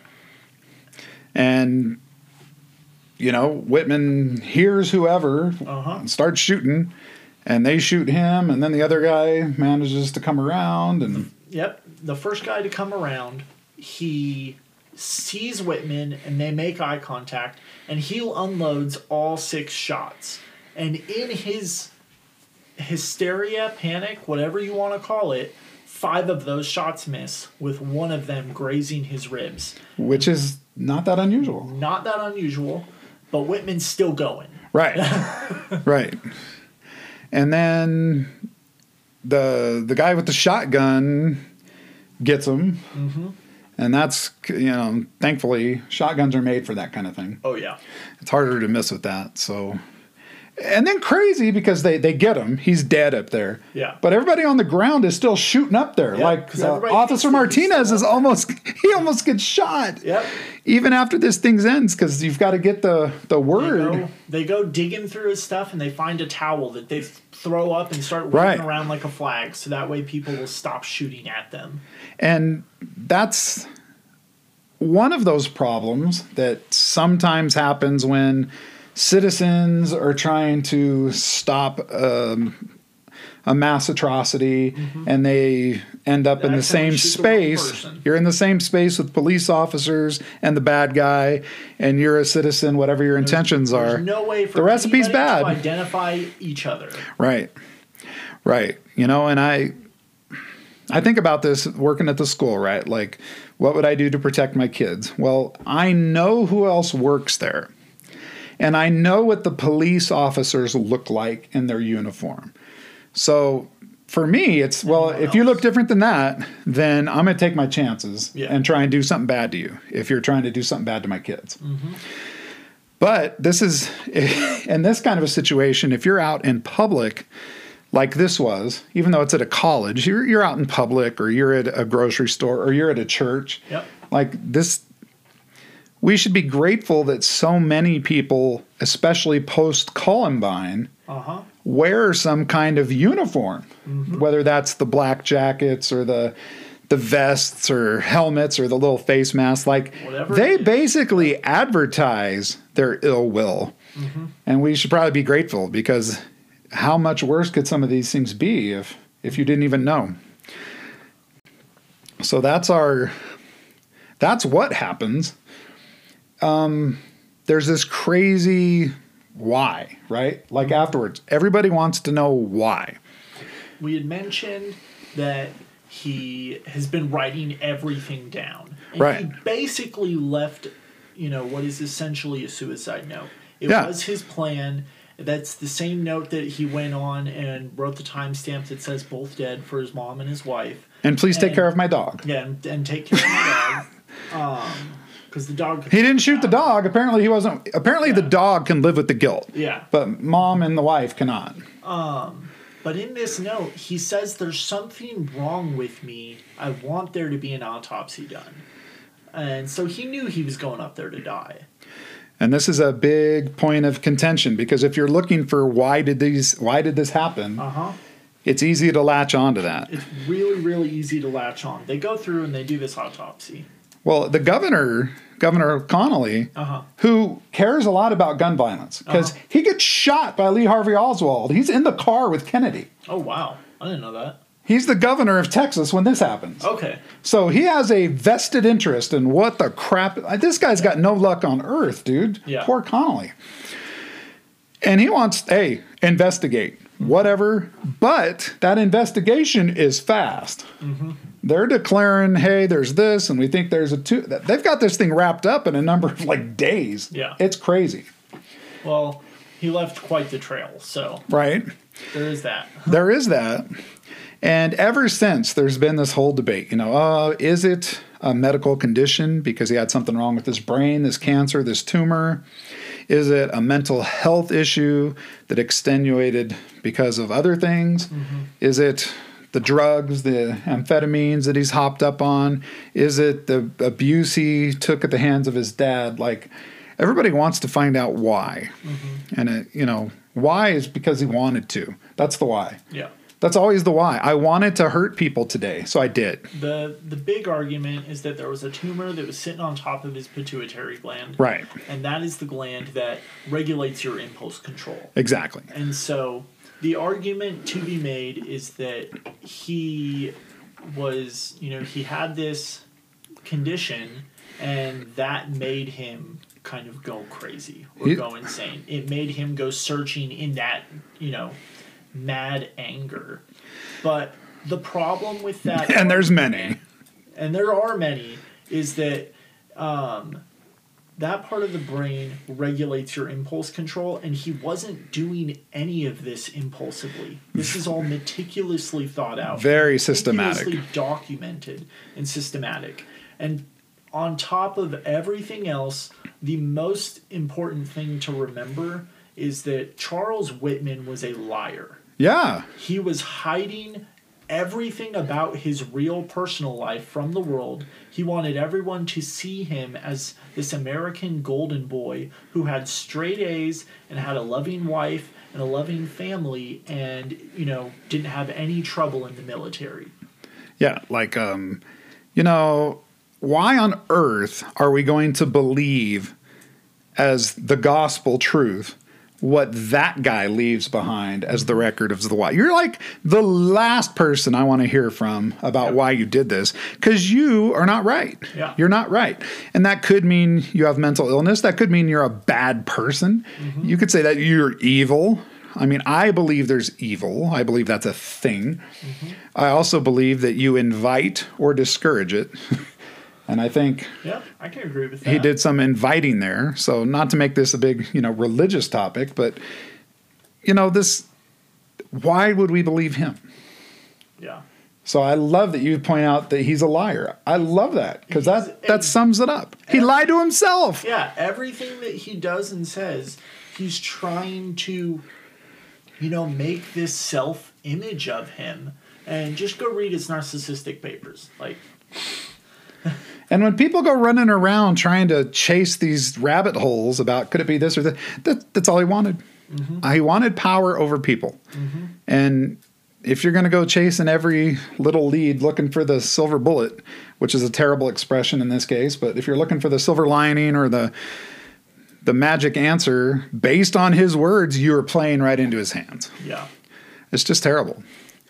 And Whitman hears whoever and starts shooting. And they shoot him, and then the other guy manages to come around. And yep, the first guy to come around, he sees Whitman, and they make eye contact, and he unloads all 6 shots. And in his hysteria, panic, whatever you want to call it, 5 of those shots miss, with one of them grazing his ribs. Which is not that unusual. Not that unusual, but Whitman's still going. Right, right. And then the guy with the shotgun gets him. Mm-hmm. And that's, thankfully, shotguns are made for that kind of thing. Oh, yeah. It's harder to miss with that. So, and then crazy because they get him. He's dead up there. Yeah. But everybody on the ground is still shooting up there. Yep, like Officer Martinez is almost gets shot. Yep. Even after this thing ends, because you've got to get the word. They go digging through his stuff, and they find a towel that they throw up and start waving around like a flag, so that way people will stop shooting at them. And that's one of those problems that sometimes happens when citizens are trying to stop a mass atrocity, and they end up in the same space. You're in the same space with police officers and the bad guy, and you're a citizen, whatever your intentions are. There's no way for the recipe's bad to identify each other. Right. And I think about this working at the school, right? Like, what would I do to protect my kids? Well, I know who else works there. And I know what the police officers look like in their uniform. So for me, it's, well, if you look different than that, then I'm going to take my chances and try and do something bad to you if you're trying to do something bad to my kids. But this is, in this kind of a situation, if you're out in public like this was, even though it's at a college, you're out in public, or you're at a grocery store, or you're at a church. Like this, we should be grateful that so many people, especially post-Columbine, wear some kind of uniform, whether that's the black jackets or the vests or helmets or the little face masks. Like, they basically advertise their ill will. And we should probably be grateful, because how much worse could some of these things be if you didn't even know? So that's what happens. There's this crazy why, right? Like afterwards, everybody wants to know why. We had mentioned that he has been writing everything down. And he basically left, what is essentially a suicide note. It was his plan. That's the same note that he went on and wrote the timestamp that says both dead for his mom and his wife. And please take care of my dog. Yeah, and take care of my dog. Because the dog... He didn't shoot the dog. Apparently he wasn't... Apparently the dog can live with the guilt. But mom and the wife cannot. But in this note, he says there's something wrong with me. I want there to be an autopsy done. And so he knew he was going up there to die. And this is a big point of contention, because if you're looking for why did this happen, it's easy to latch on to that. It's really, really easy to latch on. They go through and they do this autopsy. Well, the Governor Connolly, who cares a lot about gun violence, because he gets shot by Lee Harvey Oswald. He's in the car with Kennedy. Oh, wow. I didn't know that. He's the governor of Texas when this happens. Okay. So he has a vested interest in what the crap... This guy's got no luck on earth, dude. Poor Connolly. And he wants, hey, investigate. Whatever. But that investigation is fast. They're declaring, hey, there's this, and we think there's a two. They've got this thing wrapped up in a number of days. It's crazy. Well, he left quite the trail, so. Right. There is that. There is that. And ever since, there's been this whole debate, is it a medical condition because he had something wrong with his brain, this cancer, this tumor? Is it a mental health issue that extenuated because of other things? Is it the drugs, the amphetamines that he's hopped up on? Is it the abuse he took at the hands of his dad? Like, everybody wants to find out why. And, why is because he wanted to. That's the why. That's always the why. I wanted to hurt people today, so I did. The big argument is that there was a tumor that was sitting on top of his pituitary gland. Right. And that is the gland that regulates your impulse control. Exactly. And so the argument to be made is that he was, he had this condition, and that made him kind of go crazy or go insane. It made him go searching in that, mad anger. But the problem with that... And there's many. And there are many, is that that part of the brain regulates your impulse control, and he wasn't doing any of this impulsively. This is all meticulously thought out. Very systematic. Meticulously documented and systematic. And on top of everything else, the most important thing to remember is that Charles Whitman was a liar. Yeah. He was hiding everything about his real personal life from the world. He wanted everyone to see him as this American golden boy who had straight A's and had a loving wife and a loving family and, didn't have any trouble in the military. Yeah, why on earth are we going to believe as the gospel truth what that guy leaves behind as the record of the why? You're like the last person I want to hear from about why you did this, because you are not right. You're not right. And that could mean you have mental illness. That could mean you're a bad person. You could say that you're evil. I mean, I believe there's evil. I believe that's a thing. I also believe that you invite or discourage it. And I think I can agree with that. He did some inviting there. So not to make this a big, religious topic, but, why would we believe him? Yeah. So I love that you point out that he's a liar. I love that because that and- sums it up. He lied to himself. Yeah, everything that he does and says, he's trying to, make this self-image of him. And just go read his narcissistic papers. And when people go running around trying to chase these rabbit holes about could it be this or that's all he wanted. Mm-hmm. He wanted power over people. Mm-hmm. And if you're going to go chasing every little lead looking for the silver bullet, which is a terrible expression in this case, but if you're looking for the silver lining or the magic answer based on his words, you're playing right into his hands. Yeah. It's just terrible.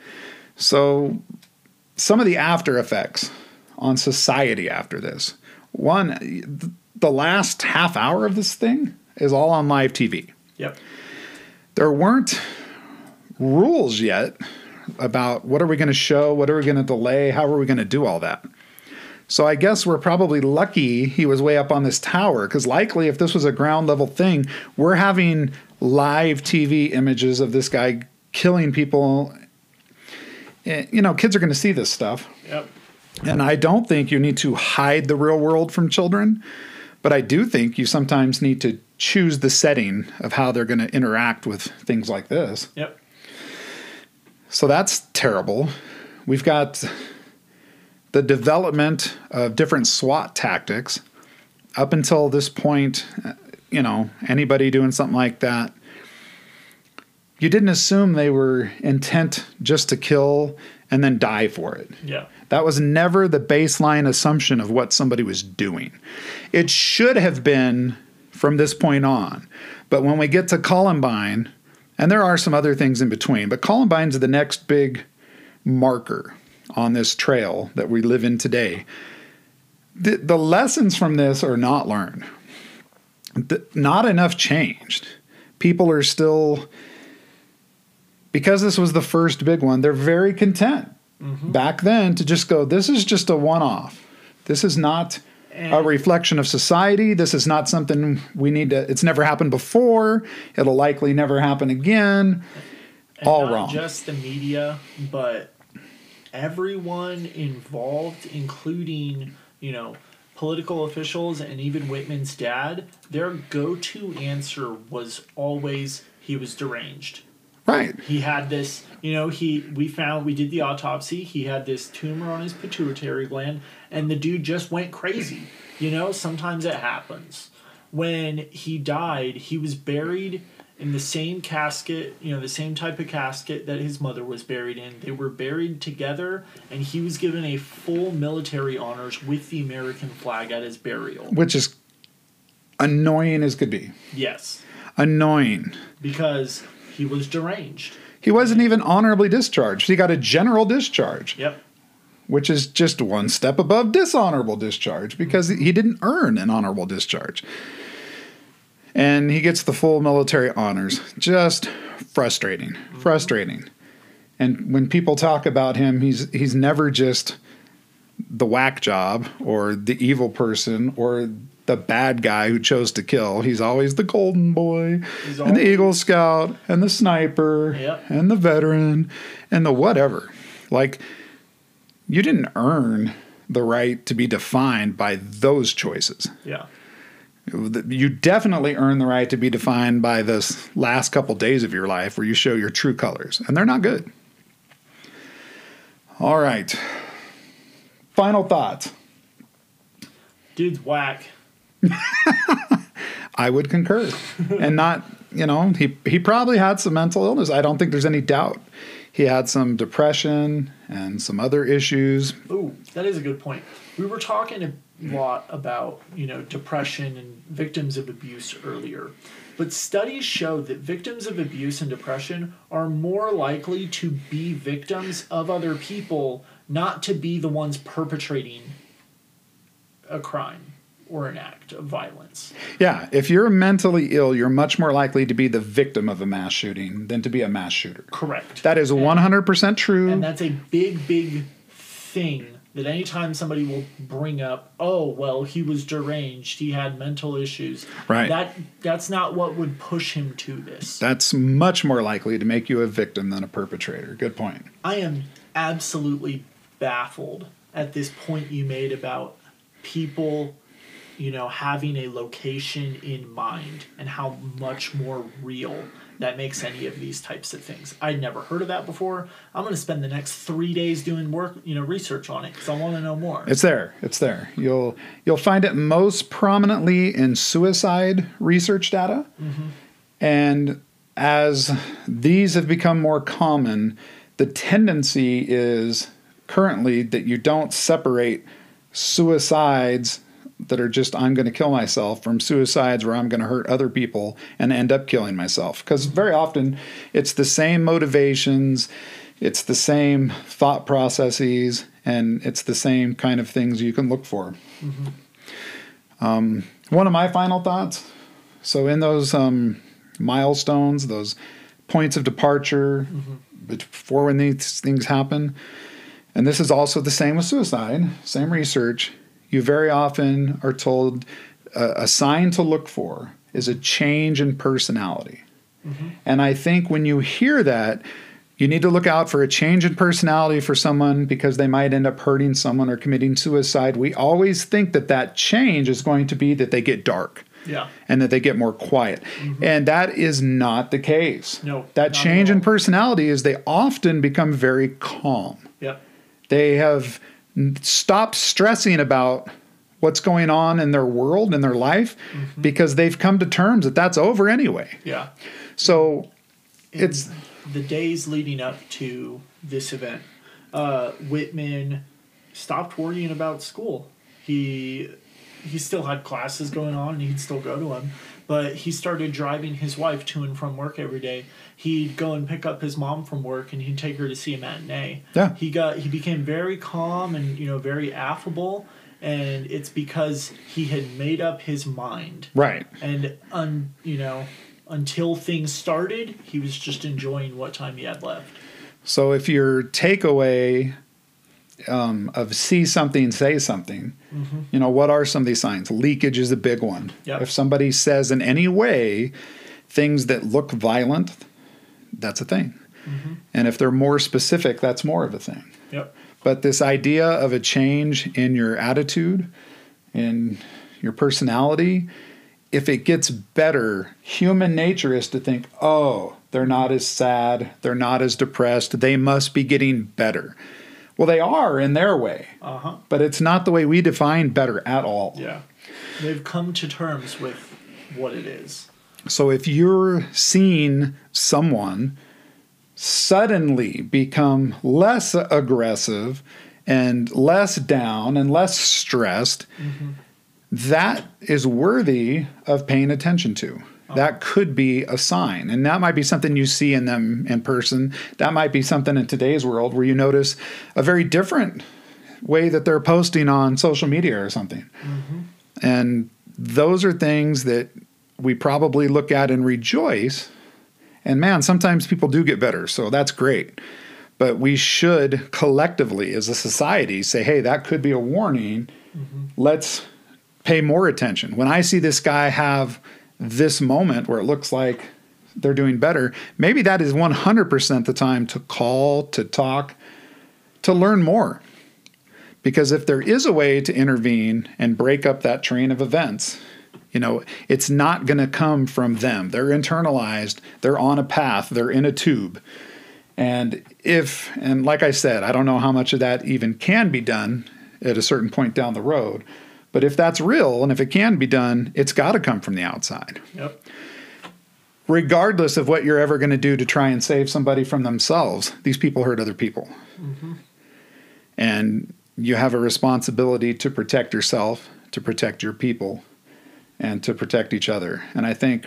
So some of the after effects on society after this. One, the last half hour of this thing is all on live TV. Yep. There weren't rules yet about what are we going to show, what are we going to delay, how are we going to do all that. So I guess we're probably lucky he was way up on this tower, because likely if this was a ground level thing, we're having live TV images of this guy killing people. Kids are going to see this stuff. Yep. And I don't think you need to hide the real world from children, but I do think you sometimes need to choose the setting of how they're going to interact with things like this. Yep. So that's terrible. We've got the development of different SWAT tactics. Up until this point, anybody doing something like that, you didn't assume they were intent just to kill and then die for it. Yeah. That was never the baseline assumption of what somebody was doing. It should have been from this point on. But when we get to Columbine, and there are some other things in between, but Columbine's the next big marker on this trail that we live in today. The lessons from this are not learned. Not enough changed. People are still, because this was the first big one, they're very content back then to just go, this is just a one-off. This is not a reflection of society. This is not something we need to, it's never happened before. It'll likely never happen again. All not wrong. Not just the media, but everyone involved, including, political officials and even Whitman's dad, their go-to answer was always he was deranged. Right. He had this, we did the autopsy, he had this tumor on his pituitary gland, and the dude just went crazy. Sometimes it happens. When he died, he was buried in the same casket, the same type of casket that his mother was buried in. They were buried together, and he was given a full military honors with the American flag at his burial. Which is annoying as could be. Yes. Annoying. Because he was deranged. He wasn't even honorably discharged. He got a general discharge. Yep. Which is just one step above dishonorable discharge because he didn't earn an honorable discharge. And he gets the full military honors. Just frustrating. Frustrating. And when people talk about him, he's never just the whack job or the evil person or the bad guy who chose to kill. He's always the golden boy and the Eagle Scout and the sniper and the veteran and the whatever. Like, you didn't earn the right to be defined by those choices. Yeah. You definitely earn the right to be defined by this last couple days of your life where you show your true colors, and they're not good. All right. Final thoughts. Dude's whack. I would concur. And not, he probably had some mental illness. I don't think there's any doubt. He had some depression and some other issues. Ooh, that is a good point. We were talking a lot about, depression and victims of abuse earlier. But studies show that victims of abuse and depression are more likely to be victims of other people, not to be the ones perpetrating a crime or an act of violence. Yeah, if you're mentally ill, you're much more likely to be the victim of a mass shooting than to be a mass shooter. Correct. That is 100% true. And that's a big, big thing that anytime somebody will bring up, oh, well, he was deranged, he had mental issues. Right. That's not what would push him to this. That's much more likely to make you a victim than a perpetrator. Good point. I am absolutely baffled at this point you made about people, having a location in mind and how much more real that makes any of these types of things. I'd never heard of that before. I'm going to spend the next 3 days doing work, research on it because I want to know more. It's there. It's there. You'll find it most prominently in suicide research data. Mm-hmm. And as these have become more common, the tendency is currently that you don't separate suicides that are just, I'm going to kill myself, from suicides where I'm going to hurt other people and end up killing myself. Because very often it's the same motivations, it's the same thought processes, and it's the same kind of things you can look for. Mm-hmm. One of my final thoughts, so in those milestones, those points of departure, mm-hmm. before when these things happen, and this is also the same with suicide, same research, you very often are told a sign to look for is a change in personality. Mm-hmm. And I think when you hear that, you need to look out for a change in personality for someone because they might end up hurting someone or committing suicide. We always think that change is going to be that they get dark. Yeah. And that they get more quiet. Mm-hmm. And that is not the case. No. That change in personality is they often become very calm. Yep. They have stopped stressing about what's going on in their world, in their life, mm-hmm. because they've come to terms that that's over anyway. Yeah. So in the days leading up to this event, Whitman stopped worrying about school. He still had classes going on and he'd still go to them, but he started driving his wife to and from work every day. He'd go and pick up his mom from work and he'd take her to see a matinee. Yeah. He became very calm and, very affable, and it's because he had made up his mind. Right. And until things started, he was just enjoying what time he had left. So if your takeaway of see something, say something, mm-hmm. What are some of these signs? Leakage is a big one. Yep. If somebody says in any way things that look violent, that's a thing. Mm-hmm. And if they're more specific, that's more of a thing. Yep. But this idea of a change in your attitude, in your personality, if it gets better, human nature is to think, oh, they're not as sad, they're not as depressed, they must be getting better. Well, they are in their way, but it's not the way we define better at all. Yeah. They've come to terms with what it is. So if you're seeing someone suddenly become less aggressive and less down and less stressed, mm-hmm. that is worthy of paying attention to. That could be a sign. And that might be something you see in them in person. That might be something in today's world where you notice a very different way that they're posting on social media or something. Mm-hmm. And those are things that we probably look at and rejoice. And man, sometimes people do get better, so that's great. But we should collectively as a society say, hey, that could be a warning. Mm-hmm. Let's pay more attention. When I see this guy have this moment where it looks like they're doing better, maybe that is 100% the time to call, to talk, to learn more. Because if there is a way to intervene and break up that train of events, it's not going to come from them. They're internalized, they're on a path, they're in a tube. And like I said, I don't know how much of that even can be done at a certain point down the road. But if that's real and if it can be done, it's got to come from the outside. Yep. Regardless of what you're ever going to do to try and save somebody from themselves, these people hurt other people. Mm-hmm. And you have a responsibility to protect yourself, to protect your people, and to protect each other. And I think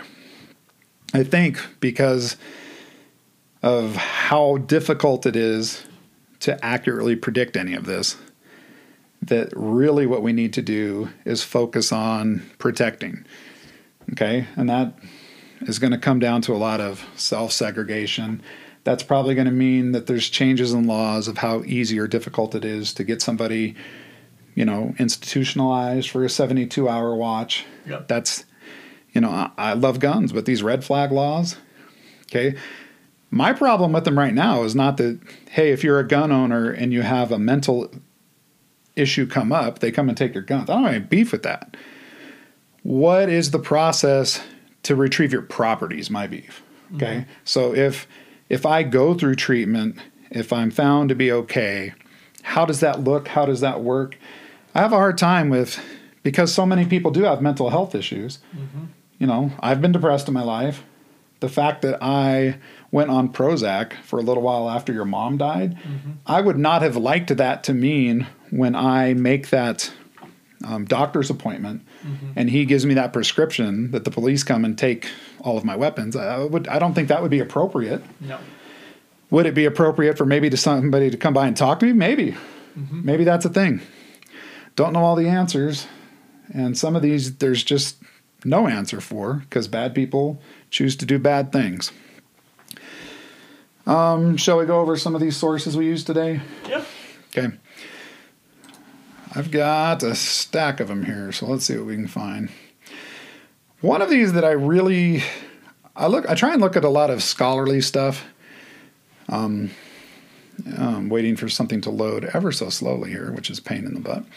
because of how difficult it is to accurately predict any of this, that really what we need to do is focus on protecting. Okay? And that is going to come down to a lot of self-segregation. That's probably going to mean that there's changes in laws of how easy or difficult it is to get somebody, institutionalized for a 72-hour watch. Yep. That's, I love guns, but these red flag laws, okay? My problem with them right now is not that, hey, if you're a gun owner and you have a mental issue come up, they come and take your guns. I don't have any beef with that. What is the process to retrieve your property is my beef. Okay. Mm-hmm. So if I go through treatment, if I'm found to be okay, how does that look? How does that work? I have a hard time with, because so many people do have mental health issues. Mm-hmm. You know, I've been depressed in my life. The fact that I went on Prozac for a little while after your mom died, mm-hmm. I would not have liked that to mean when I make that doctor's appointment mm-hmm. and he gives me that prescription that the police come and take all of my weapons. I don't think that would be appropriate. No. Would it be appropriate for maybe somebody to come by and talk to me? Maybe. Mm-hmm. Maybe that's a thing. Don't know all the answers. And some of these there's just no answer for because bad people choose to do bad things. Shall we go over some of these sources we used today? Yep. Okay. I've got a stack of them here, so let's see what we can find. One of these that I try and look at a lot of scholarly stuff. I'm waiting for something to load ever so slowly here, which is a pain in the butt.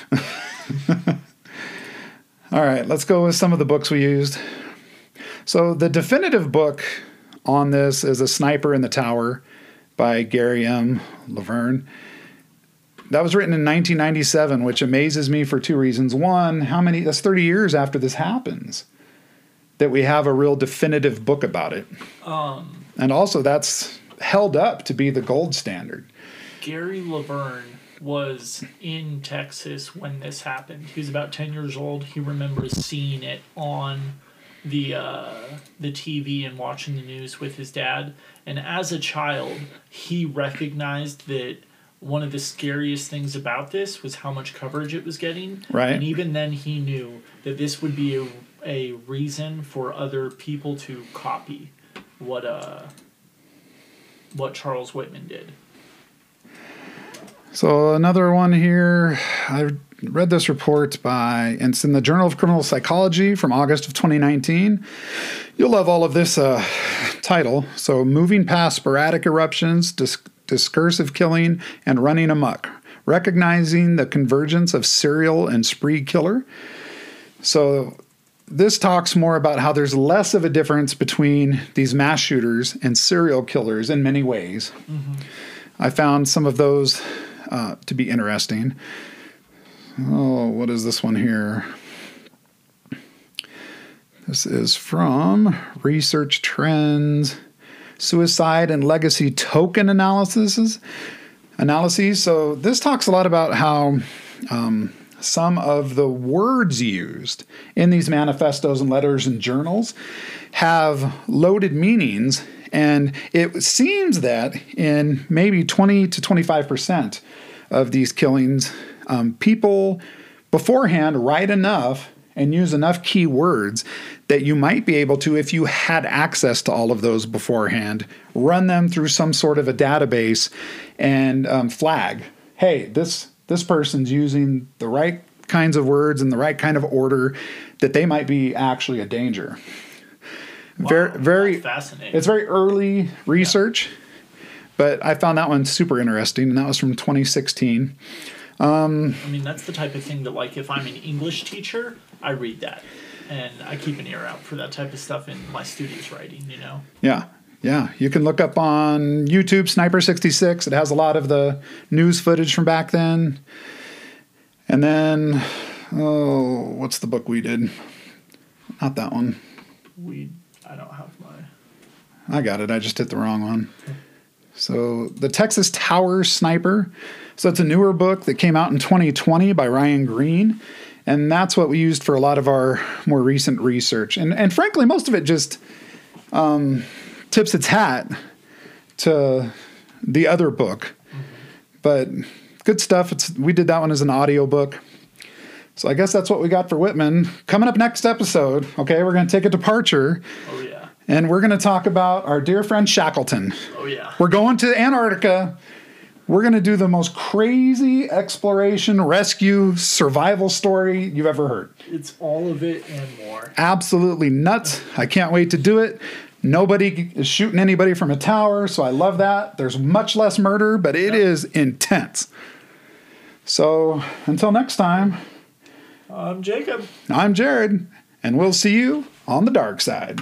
All right, let's go with some of the books we used. So the definitive book on this is A Sniper in the Tower by Gary M. Laverne. That was written in 1997, which amazes me for two reasons. One, that's 30 years after this happens that we have a real definitive book about it. And also that's held up to be the gold standard. Gary Laverne was in Texas when this happened. He was about 10 years old. He remembers seeing it on the TV and watching the news with his dad. And as a child, he recognized that one of the scariest things about this was how much coverage it was getting. Right. And even then he knew that this would be a reason for other people to copy what Charles Whitman did. So another one here, I read this report and it's in the Journal of Criminal Psychology from August of 2019. You'll love all of this title. So moving past sporadic eruptions, discursive killing, and running amok, recognizing the convergence of serial and spree killer. So this talks more about how there's less of a difference between these mass shooters and serial killers in many ways. Mm-hmm. I found some of those to be interesting. Oh, what is this one here? This is from Research Trends, Suicide and Legacy Token Analyses. So this talks a lot about how some of the words used in these manifestos and letters and journals have loaded meanings. And it seems that in maybe 20 to 25% of these killings, people beforehand write enough and use enough key words that you might be able to, if you had access to all of those beforehand, run them through some sort of a database and flag, hey, this person's using the right kinds of words in the right kind of order, that they might be actually a danger. Wow, very fascinating. It's very early research, but I found that one super interesting, and that was from 2016. I mean, that's the type of thing that, like, if I'm an English teacher, I read that, and I keep an ear out for that type of stuff in my students' writing, you know? Yeah. You can look up on YouTube, Sniper 66. It has a lot of the news footage from back then. And then, what's the book we did? Not that one. I don't have my... I got it. I just hit the wrong one. So the Texas Tower Sniper. So it's a newer book that came out in 2020 by Ryan Green. And that's what we used for a lot of our more recent research. And frankly, most of it just tips its hat to the other book. Mm-hmm. But good stuff. We did that one as an audio book. So I guess that's what we got for Whitman. Coming up next episode, okay, we're going to take a departure. Oh, yeah. And we're going to talk about our dear friend Shackleton. Oh, yeah. We're going to Antarctica. We're going to do the most crazy exploration, rescue, survival story you've ever heard. It's all of it and more. Absolutely nuts. I can't wait to do it. Nobody is shooting anybody from a tower, so I love that. There's much less murder, but it is intense. So until next time, I'm Jacob. I'm Jared, and we'll see you on the dark side.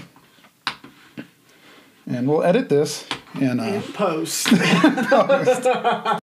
And we'll edit this in In post.